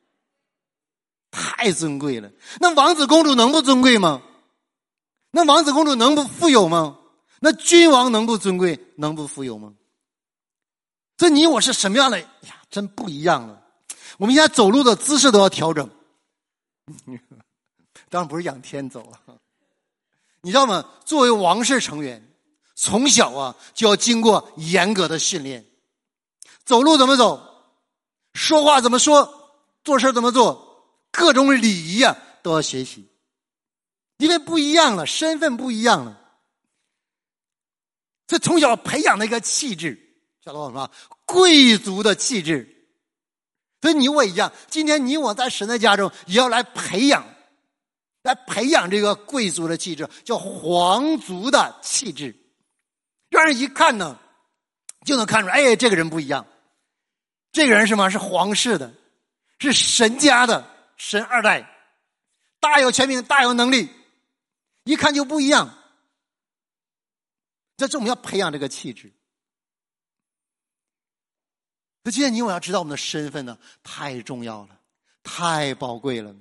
太尊贵了。那王子公主能不尊贵吗？那王子公主能不富有吗？那君王能不尊贵，能不富有吗？这你我是什么样的呀？真不一样了。我们现在走路的姿势都要调整。当然不是仰天走啊。你知道吗？作为王室成员， 从小啊就要经过严格的训练，走路怎么走，说话怎么说，做事怎么做，各种礼仪啊都要学习，因为不一样了，身份不一样了。所以从小培养的一个气质，叫做什么？贵族的气质。所以你我一样，今天你我在神的家中也要来培养这个贵族的气质，叫皇族的气质，让人一看呢就能看出来，哎，这个人不一样，这个人是什么？是皇室的，是神家的，神二代，大有权柄，大有能力，一看就不一样。这我们要培养这个气质。那今天你我要知道我们的身份呢，太重要了，太宝贵了。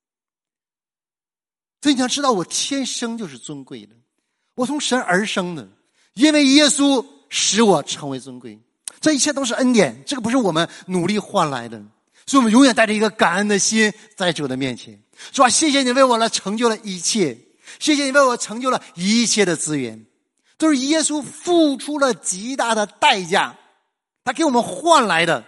所以你要知道，我天生就是尊贵的，我从神而生的，因为耶稣使我成为尊贵。这一切都是恩典，这个不是我们努力换来的。所以我们永远带着一个感恩的心在主的面前，是吧？谢谢你为我来成就了一切，谢谢你为我成就了一切的资源，都是耶稣付出了极大的代价，他给我们换来的。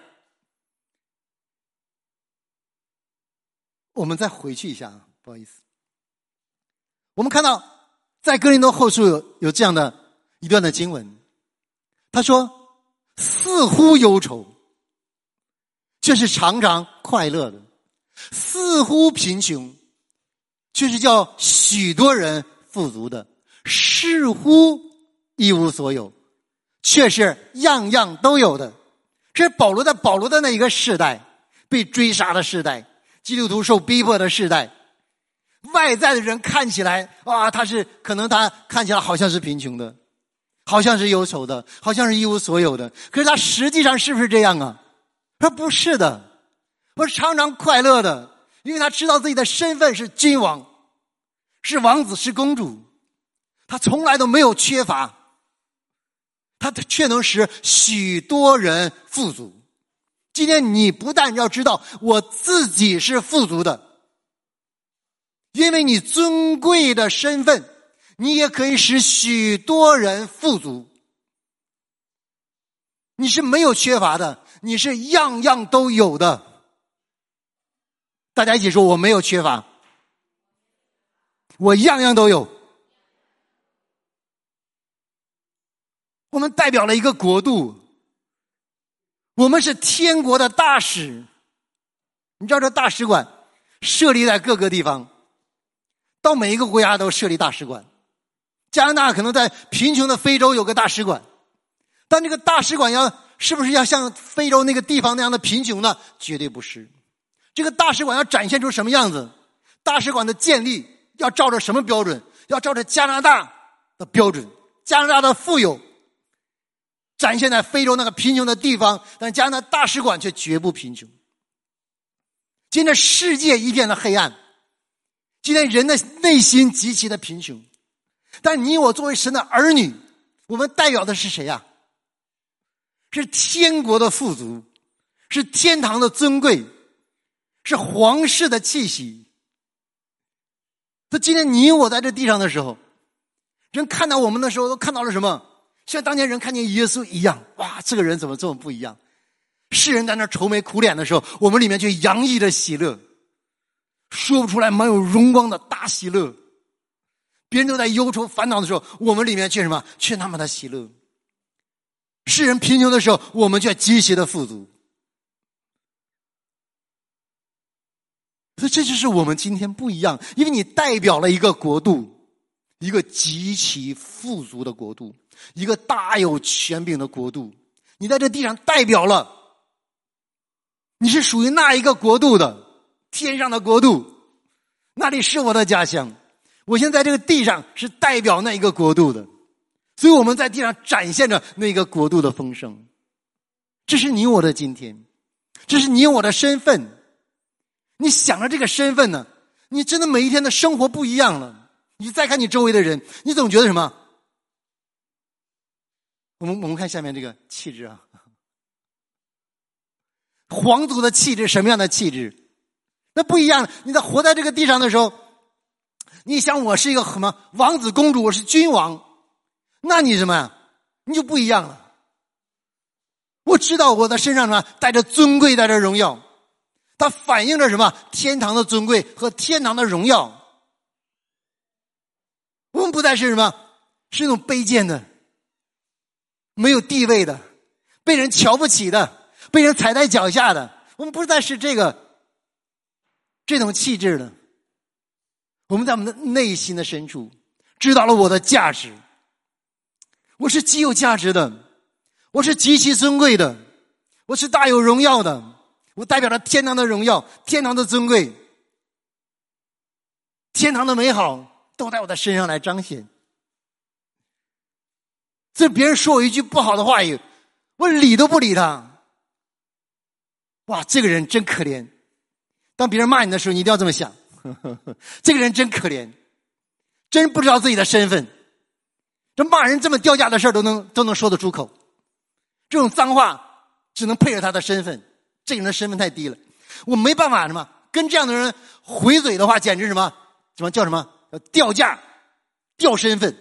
我们再回去一下啊，不好意思。我们看到在哥林多后书有这样的一段的经文，他说似乎忧愁，却是常常快乐的；似乎贫穷，却是叫许多人富足的；似乎一无所有，却是样样都有的。这是保罗的那一个世代，被追杀的世代，基督徒受逼迫的世代。外在的人看起来啊，他看起来好像是贫穷的，好像是忧愁的，好像是一无所有的。可是他实际上是不是这样啊？他不是的，我是常常快乐的，因为他知道自己的身份是君王，是王子，是公主，他从来都没有缺乏，他却能使许多人富足。今天你不但要知道我自己是富足的，因为你尊贵的身份，你也可以使许多人富足。你是没有缺乏的，你是样样都有的。大家一起说，我没有缺乏，我样样都有。我们代表了一个国度，我们是天国的大使。你知道这大使馆设立在各个地方，到每一个国家都设立大使馆。加拿大可能在贫穷的非洲有个大使馆，但这个大使馆是不是要像非洲那个地方那样的贫穷呢？绝对不是。这个大使馆要展现出什么样子？大使馆的建立要照着什么标准？要照着加拿大的标准，加拿大的富有展现在非洲那个贫穷的地方，但加拿大大使馆却绝不贫穷。今天世界一片的黑暗，今天人的内心极其的贫穷，但你我作为神的儿女，我们代表的是谁呀？是天国的富足，是天堂的尊贵，是皇室的气息。那今天你我在这地上的时候，人看到我们的时候都看到了什么？像当年人看见耶稣一样，哇，这个人怎么这么不一样？世人在那愁眉苦脸的时候，我们里面却洋溢着喜乐，说不出来满有荣光的大喜乐。别人都在忧愁烦恼的时候，我们里面却什么？却那么的喜乐。世人贫穷的时候，我们却极其的富足。所以这就是我们今天不一样，因为你代表了一个国度，一个极其富足的国度，一个大有权柄的国度。你在这地上代表了，你是属于那一个国度的，天上的国度，那里是我的家乡。我现在这个地上是代表那一个国度的，所以我们在地上展现着那个国度的丰盛。这是你我的今天，这是你我的身份。你想着这个身份呢，你真的每一天的生活不一样了。你再看你周围的人，你总觉得什么？我们看下面这个气质啊，皇族的气质，什么样的气质？那不一样。你在活在这个地上的时候，你想我是一个什么王子公主，我是君王， 那你什么呀？你就不一样了。我知道我的身上什么带着尊贵，带着荣耀，它反映着什么？天堂的尊贵和天堂的荣耀。我们不再是什么？是那种卑贱的，没有地位的，被人瞧不起的，被人踩在脚下的。我们不再是这种气质了。我们在我们的内心的深处知道了我的价值，我是极有价值的，我是极其尊贵的，我是大有荣耀的，我代表着天堂的荣耀，天堂的尊贵，天堂的美好都在我的身上来彰显。这别人说我一句不好的话语，我理都不理他。哇，这个人真可怜。当别人骂你的时候，你一定要这么想，这个人真可怜，真不知道自己的身份。这骂人这么掉价的事儿都能说得出口，这种脏话只能配合他的身份，这个人的身份太低了，我没办法什么跟这样的人回嘴的话，简直什么叫什么掉价、掉身份。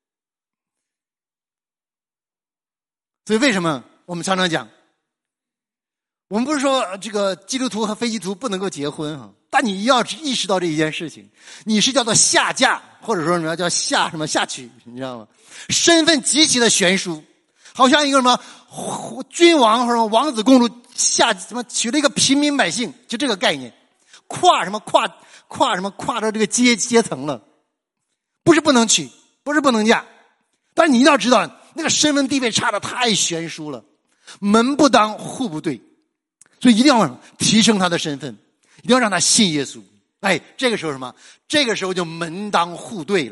所以为什么我们常常讲，我们不是说这个基督徒和非基督徒不能够结婚啊，但你要意识到这一件事情，你是叫做下嫁，或者说什么叫下娶，你知道吗？身份极其的悬殊，好像一个什么君王或者王子公主娶了一个平民百姓，就这个概念，跨着这个阶层了。不是不能娶，不是不能嫁，但你一定要知道，那个身份地位差的太悬殊了，门不当户不对，所以一定要提升他的身份，一定要让他信耶稣。哎，这个时候什么？这个时候就门当户对了。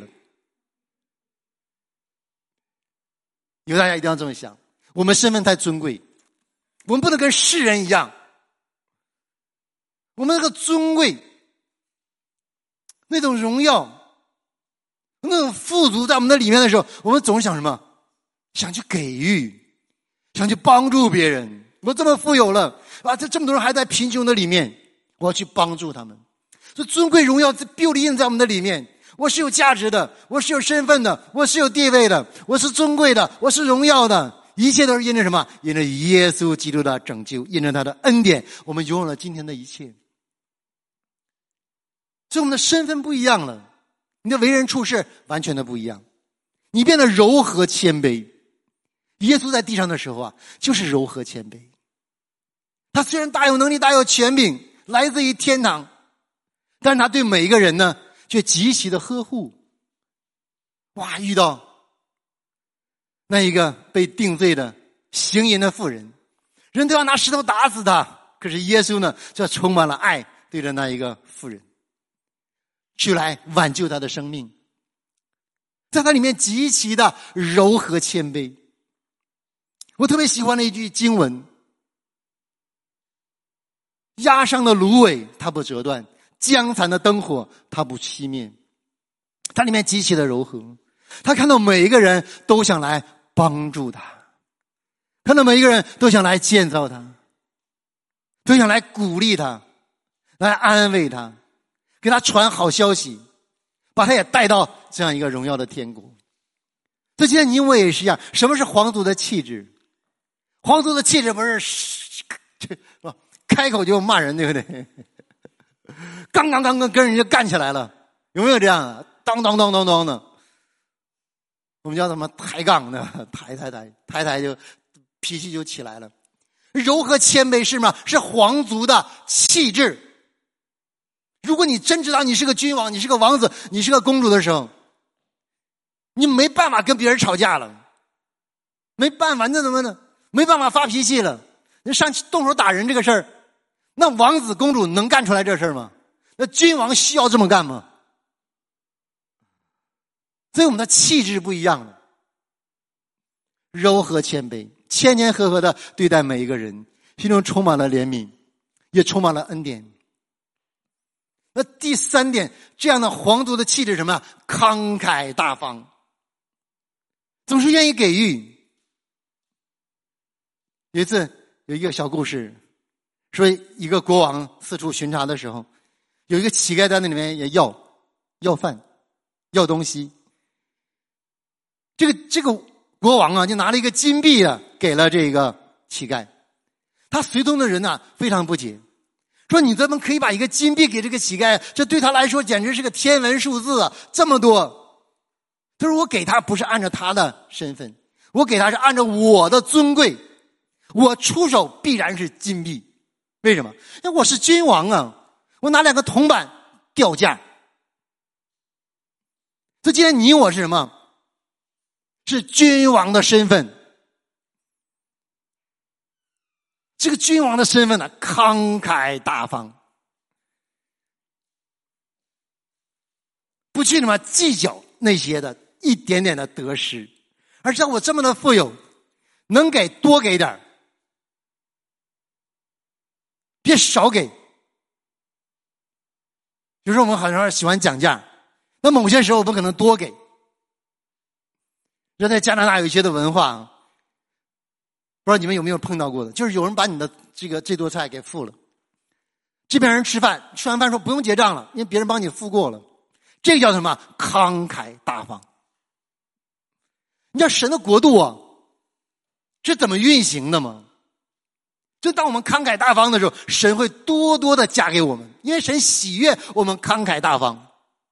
以后大家一定要这么想，我们身份太尊贵，我们不能跟世人一样，我们那个尊贵，那种荣耀，那种富足在我们的里面的时候，我们总是想什么？想去给予，想去帮助别人。我这么富有了啊，这么多人还在贫穷的里面，我要去帮助他们。所以尊贵荣耀标印在我们的里面，我是有价值的，我是有身份的，我是有地位的，我是尊贵的，我是荣耀的，一切都是因着什么？因着耶稣基督的拯救，因着他的恩典，我们拥有了今天的一切。所以我们的身份不一样了，你的为人处事完全的不一样，你变得柔和谦卑。耶稣在地上的时候啊，就是柔和谦卑。他虽然大有能力，大有权柄，来自于天堂，但是他对每一个人呢却极其的呵护。哇，遇到那一个被定罪的行淫的妇人，人都要拿石头打死他，可是耶稣呢就充满了爱，对着那一个妇人去来挽救他的生命，在他里面极其的柔和谦卑。我特别喜欢的一句经文，压伤的芦苇它不折断，将残的灯火它不熄灭。它里面极其的柔和，他看到每一个人都想来帮助他，看到每一个人都想来建造他，都想来鼓励他，来安慰他，给他传好消息，把他也带到这样一个荣耀的天国。所以今天你我也是一样，什么是皇族的气质？皇族的气质不是开口就骂人，对不对？刚跟人家干起来了，有没有这样啊？当的，我们叫什么抬杠的，抬就脾气就起来了。柔和谦卑是什么？是皇族的气质。如果你真知道你是个君王，你是个王子，你是个公主的时候，你没办法跟别人吵架了，没办法，那怎么呢？没办法发脾气了，你上去动手打人这个事儿，那王子公主能干出来这事儿吗？那君王需要这么干吗？所以我们的气质不一样了，柔和谦卑，谦谦和和的对待每一个人，心中充满了怜悯，也充满了恩典。那第三点，这样的皇族的气质什么？慷慨大方，总是愿意给予。有一次有一个小故事，说一个国王四处巡查的时候，有一个乞丐在那里面也要饭要东西。 这个国王啊，就拿了一个金币啊，给了这个乞丐。他随从的人呢，非常不解，说你怎么可以把一个金币给这个乞丐？这对他来说简直是个天文数字啊，这么多。他说我给他不是按照他的身份，我给他是按照我的尊贵，我出手必然是金币。为什么？因为我是君王啊，我拿2个铜板吊价。所以今天你我是什么？是君王的身份。这个君王的身份呢，慷慨大方，不去什么计较那些的一点点的得失，而像我这么的富有，能给多给点，别少给。就是我们很多人喜欢讲价，那某些时候我们可能多给。这在加拿大有一些的文化，不知道你们有没有碰到过的，就是有人把你的这桌菜给付了，这边人吃饭，吃完饭说不用结账了，因为别人帮你付过了。这个叫什么？慷慨大方。你知道神的国度啊，是怎么运行的吗？就当我们慷慨大方的时候，神会多多的加给我们，因为神喜悦我们慷慨大方。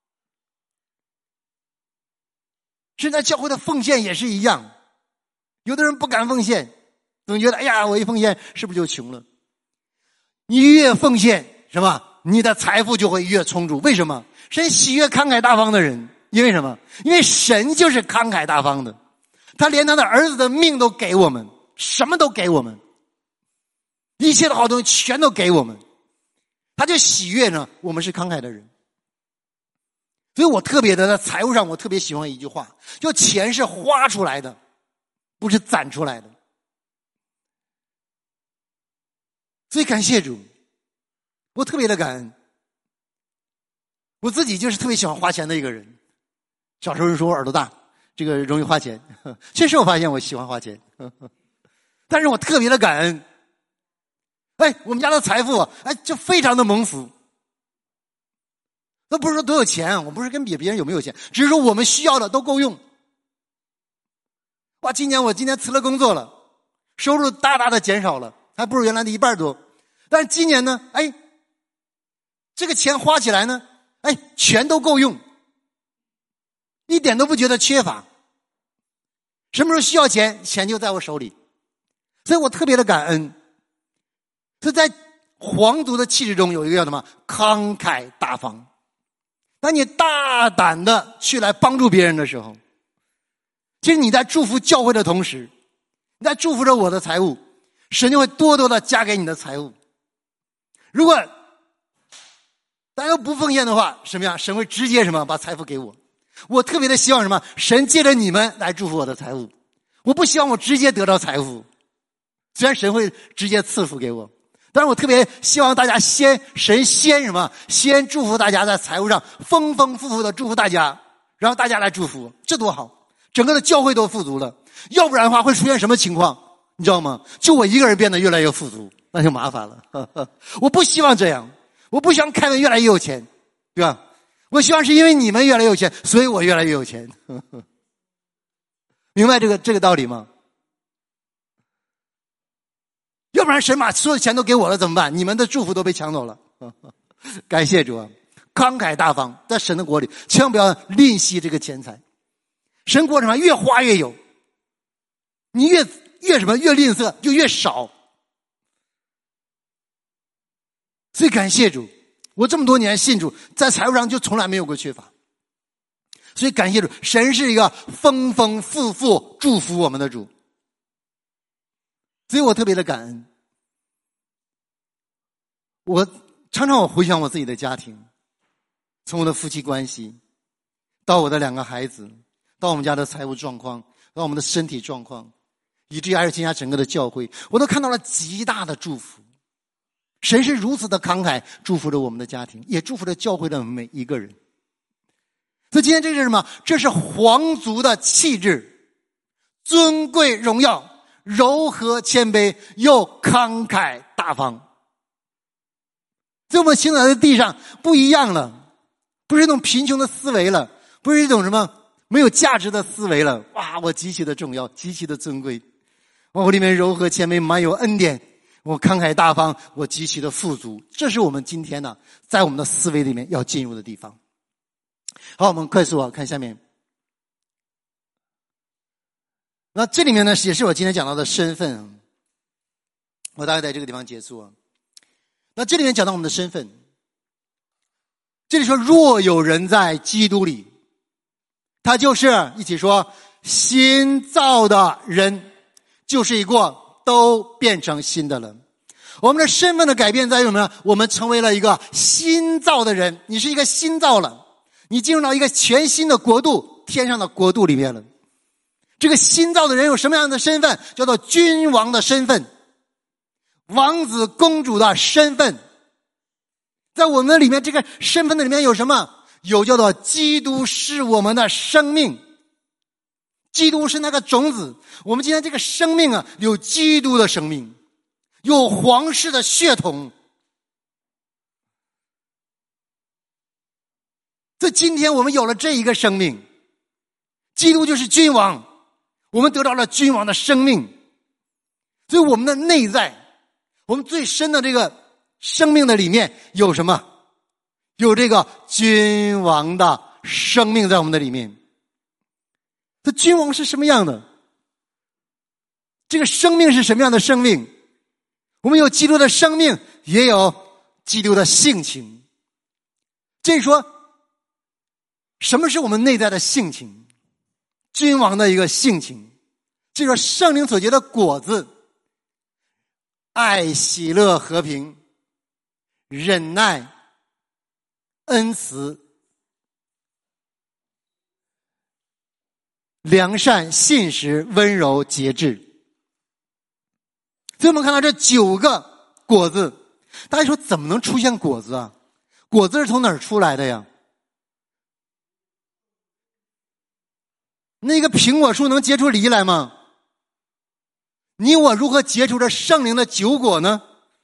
现在教会的奉献也是一样，有的人不敢奉献，总觉得哎呀，我一奉献是不是就穷了？你越奉献什么，你的财富就会越充足。为什么？神喜悦慷慨大方的人，因为什么？因为神就是慷慨大方的，他连他的儿子的命都给我们，什么都给我们，一切的好东西全都给我们，他就喜悦呢我们是慷慨的人。所以我特别的在财务上，我特别喜欢一句话，就钱是花出来的，不是攒出来的。所以感谢主，我特别的感恩。我自己就是特别喜欢花钱的一个人。小时候人说我耳朵大，这个容易花钱，确实我发现我喜欢花钱，但是我特别的感恩。哎，我们家的财富哎就非常的蒙福。都不是说多有钱，我不是跟比别人有没有钱，只是说我们需要的都够用。哇，我今年辞了工作了，收入大大的减少了，还不如原来的一半多。但是今年呢，哎，这个钱花起来呢，哎，全都够用，一点都不觉得缺乏。什么时候需要钱，钱就在我手里，所以我特别的感恩。所以在皇族的气质中有一个叫什么？慷慨大方。当你大胆的去来帮助别人的时候，其实你在祝福教会的同时，你在祝福着我的财物，神就会多多的加给你的财物。如果大家都不奉献的话，什么样？神会直接什么？把财富给我。我特别的希望什么？神借着你们来祝福我的财物。我不希望我直接得到财富，虽然神会直接赐福给我，但是我特别希望大家神先什么？先祝福大家在财务上丰丰富富的祝福大家，然后大家来祝福，这多好！整个的教会都富足了。要不然的话会出现什么情况？你知道吗？就我一个人变得越来越富足，那就麻烦了。我不希望这样，我不希望凯文越来越有钱，对吧？我希望是因为你们越来越有钱，所以我越来越有钱。明白这个道理吗？要不然神把所有的钱都给我了怎么办？你们的祝福都被抢走了。感谢主啊，慷慨大方，在神的国里千万不要吝惜这个钱财。神国什么？越花越有，你越什么？越吝啬就越少。所以感谢主，我这么多年信主，在财务上就从来没有过缺乏。所以感谢主，神是一个丰丰富富祝福我们的主。所以我特别的感恩。我常常回想我自己的家庭，从我的夫妻关系到我的2个孩子，到我们家的财务状况，到我们的身体状况，以至于还是今天整个的教会，我都看到了极大的祝福。神是如此的慷慨祝福着我们的家庭，也祝福着教会的每一个人。所以今天这是什么？这是皇族的气质，尊贵荣耀，柔和谦卑，又慷慨大方。所以我们行走在地上不一样了，不是一种贫穷的思维了，不是一种什么没有价值的思维了。哇，我极其的重要，极其的尊贵。我里面柔和谦卑，满有恩典，我慷慨大方，我极其的富足。这是我们今天呢，在我们的思维里面要进入的地方。好，我们快速看下面。那这里面呢，也是我今天讲到的身份。我大概在这个地方结束。那这里面讲到我们的身份，这里说若有人在基督里，他就是一起说新造的人，旧事已过，都变成新的了。我们的身份的改变在于什么呢？我们成为了一个新造的人，你是一个新造了，你进入到一个全新的国度，天上的国度里面了。这个新造的人有什么样的身份？叫做君王的身份，王子公主的身份。在我们里面，这个身份的里面有什么？有叫做基督是我们的生命，基督是那个种子。我们今天这个生命啊，有基督的生命，有皇室的血统。在今天我们有了这一个生命，基督就是君王，我们得到了君王的生命。所以我们的内在，我们最深的这个生命的里面有什么？有这个君王的生命在我们的里面。这君王是什么样的？这个生命是什么样的生命？我们有基督的生命，也有基督的性情。这说什么是我们内在的性情？君王的一个性情，这说圣灵所结的果子：爱、喜乐、和平、忍耐、恩慈、良善、信实、温柔、节制。所以我们看到这9个果子，大家说怎么能出现果子啊？果子是从哪儿出来的呀？那个苹果树能结出梨来吗？你我如何结出这圣灵的9果呢？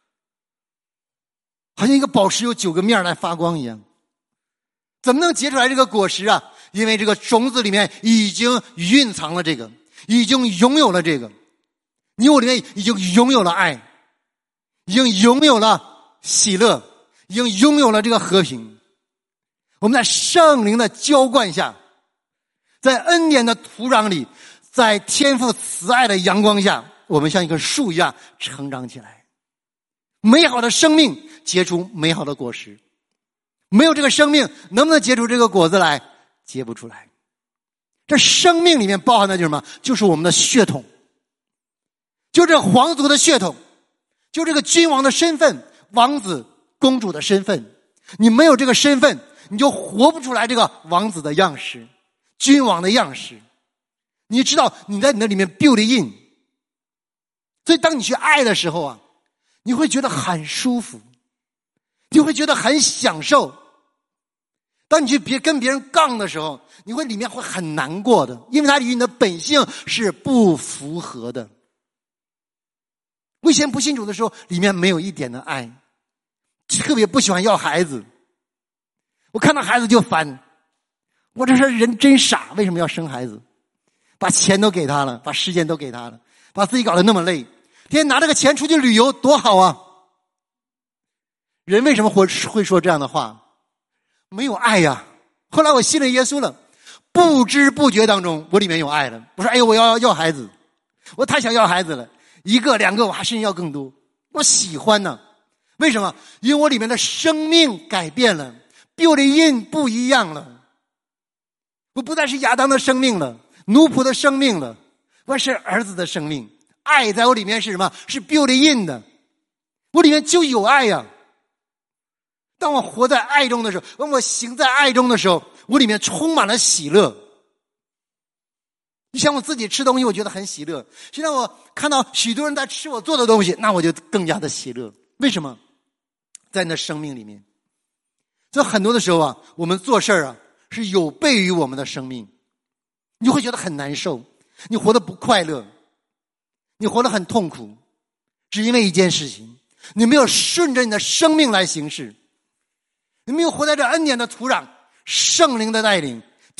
好像一个宝石有9个面来发光一样。怎么能结出来这个果实啊？因为这个种子里面已经蕴藏了这个，已经拥有了这个。你我里面已经拥有了爱，已经拥有了喜乐，已经拥有了这个和平。我们在圣灵的浇灌下，在恩典的土壤里，在天父慈爱的阳光下，我们像一棵树一样成长起来。美好的生命结出美好的果实，没有这个生命能不能结出这个果子来？结不出来。这生命里面包含的就是什么？就是我们的血统，就这皇族的血统，就这个君王的身份，王子公主的身份。你没有这个身份，你就活不出来这个王子的样式，君王的样式。你知道你在你的里面 build in， 所以当你去爱的时候啊，你会觉得很舒服，你会觉得很享受。当你去跟别人杠的时候，你会里面会很难过的，因为它与你的本性是不符合的。我以前不信主的时候，里面没有一点的爱，特别不喜欢要孩子。我看到孩子就烦，我这人真傻，为什么要生孩子？把钱都给他了，把时间都给他了，把自己搞得那么累，天天拿这个钱出去旅游多好啊！人为什么会说这样的话？没有爱呀。后来我信了耶稣了，不知不觉当中我里面有爱了。我说哎呦，我要孩子，我太想要孩子了，1个2个，我还甚至要更多。我喜欢呢。为什么？因为我里面的生命改变了，build in不一样了。我不再是亚当的生命了，奴仆的生命了，我是儿子的生命。爱在我里面是什么？是 build in 的，我里面就有爱呀。当我活在爱中的时候，当我行在爱中的时候，我里面充满了喜乐。你想我自己吃东西，我觉得很喜乐。现在我看到许多人在吃我做的东西，那我就更加的喜乐。为什么？在你的生命里面。所以很多的时候啊，我们做事啊是有悖于我们的生命，你会觉得很难受，你活得不快乐，你活得很痛苦，只因为一件事情，你没有顺着你的生命来行事，你没有活在这恩典的土壤，圣灵的带领，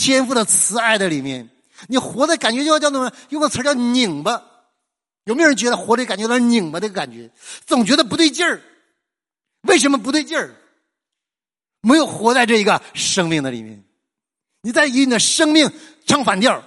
天父的慈爱的里面，你活的感觉就叫什么？用个词叫拧巴。有没有人觉得活的感觉有点拧巴的感觉？总觉得不对劲儿。为什么不对劲儿？没有活在这一个生命的里面，你在与你的生命唱反调。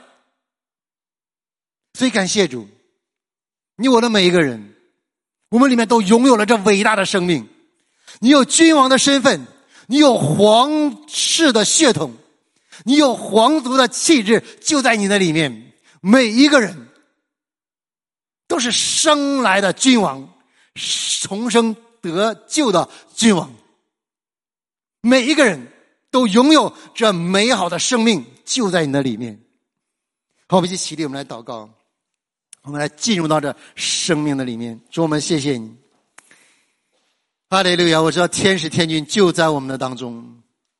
所以感谢主，你我的每一个人，我们里面都拥有了这伟大的生命。你有君王的身份，你有皇室的血统，你有皇族的气质，就在你的里面。每一个人都是生来的君王，重生得救的君王。每一个人都拥有这美好的生命，就在你的里面。好，我们一起起立，我们来祷告，我们来进入到这生命的里面。主，我们谢谢你，哈利路亚！我知道天使天军就在我们的当中，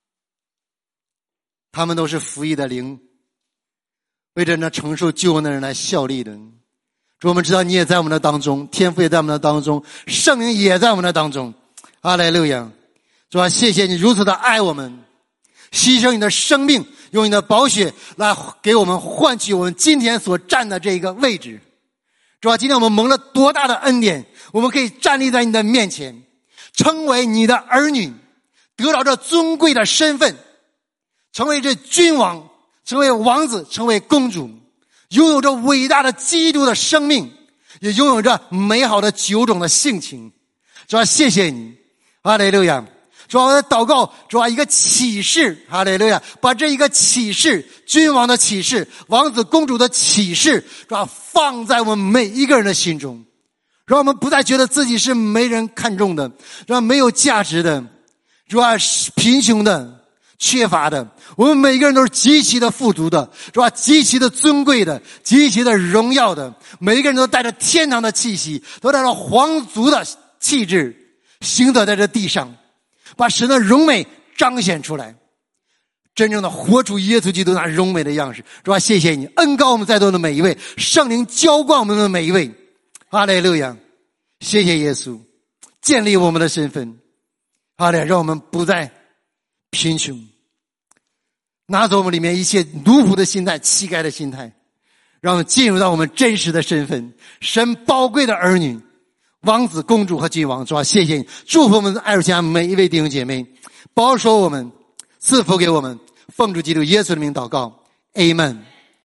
他们都是服役的灵，为着那承受救恩的人来效力的。主，我们知道你也在我们的当中，天父也在我们的当中，圣灵也在我们的当中。哈利路亚！主啊，谢谢你如此的爱我们，牺牲你的生命，用你的宝血来给我们换取我们今天所站的这个位置。主啊，今天我们蒙了多大的恩典，我们可以站立在你的面前，成为你的儿女，得到这尊贵的身份，成为这君王，成为王子，成为公主，拥有着伟大的基督的生命，也拥有着美好的9种的性情。主啊，谢谢你，哈利路亚！主啊，我的祷告，主啊，一个启示，哈利路亚，把这一个启示，君王的启示，王子公主的启示，主啊，放在我们每一个人的心中，让我们不再觉得自己是没人看重的，让没有价值的，主啊，贫穷的，缺乏的，我们每一个人都是极其的富足的，是吧？极其的尊贵的，极其的荣耀的，每一个人都带着天堂的气息，都带着皇族的气质，行走在这地上，把神的荣美彰显出来，真正的活出耶稣基督那荣美的样式，是吧？谢谢你恩膏我们在座的每一位，圣灵浇灌我们的每一位，哈利路亚！谢谢耶稣建立我们的身份，哈利，让我们不再贫穷，拿走我们里面一切奴仆的心态、乞丐的心态，让我们进入到我们真实的身份，神宝贵的儿女，王子、公主和君王。主啊，谢谢你，祝福我们爱主家每一位弟兄姐妹，保守我们，赐福给我们，奉主基督耶稣的名祷告， Amen。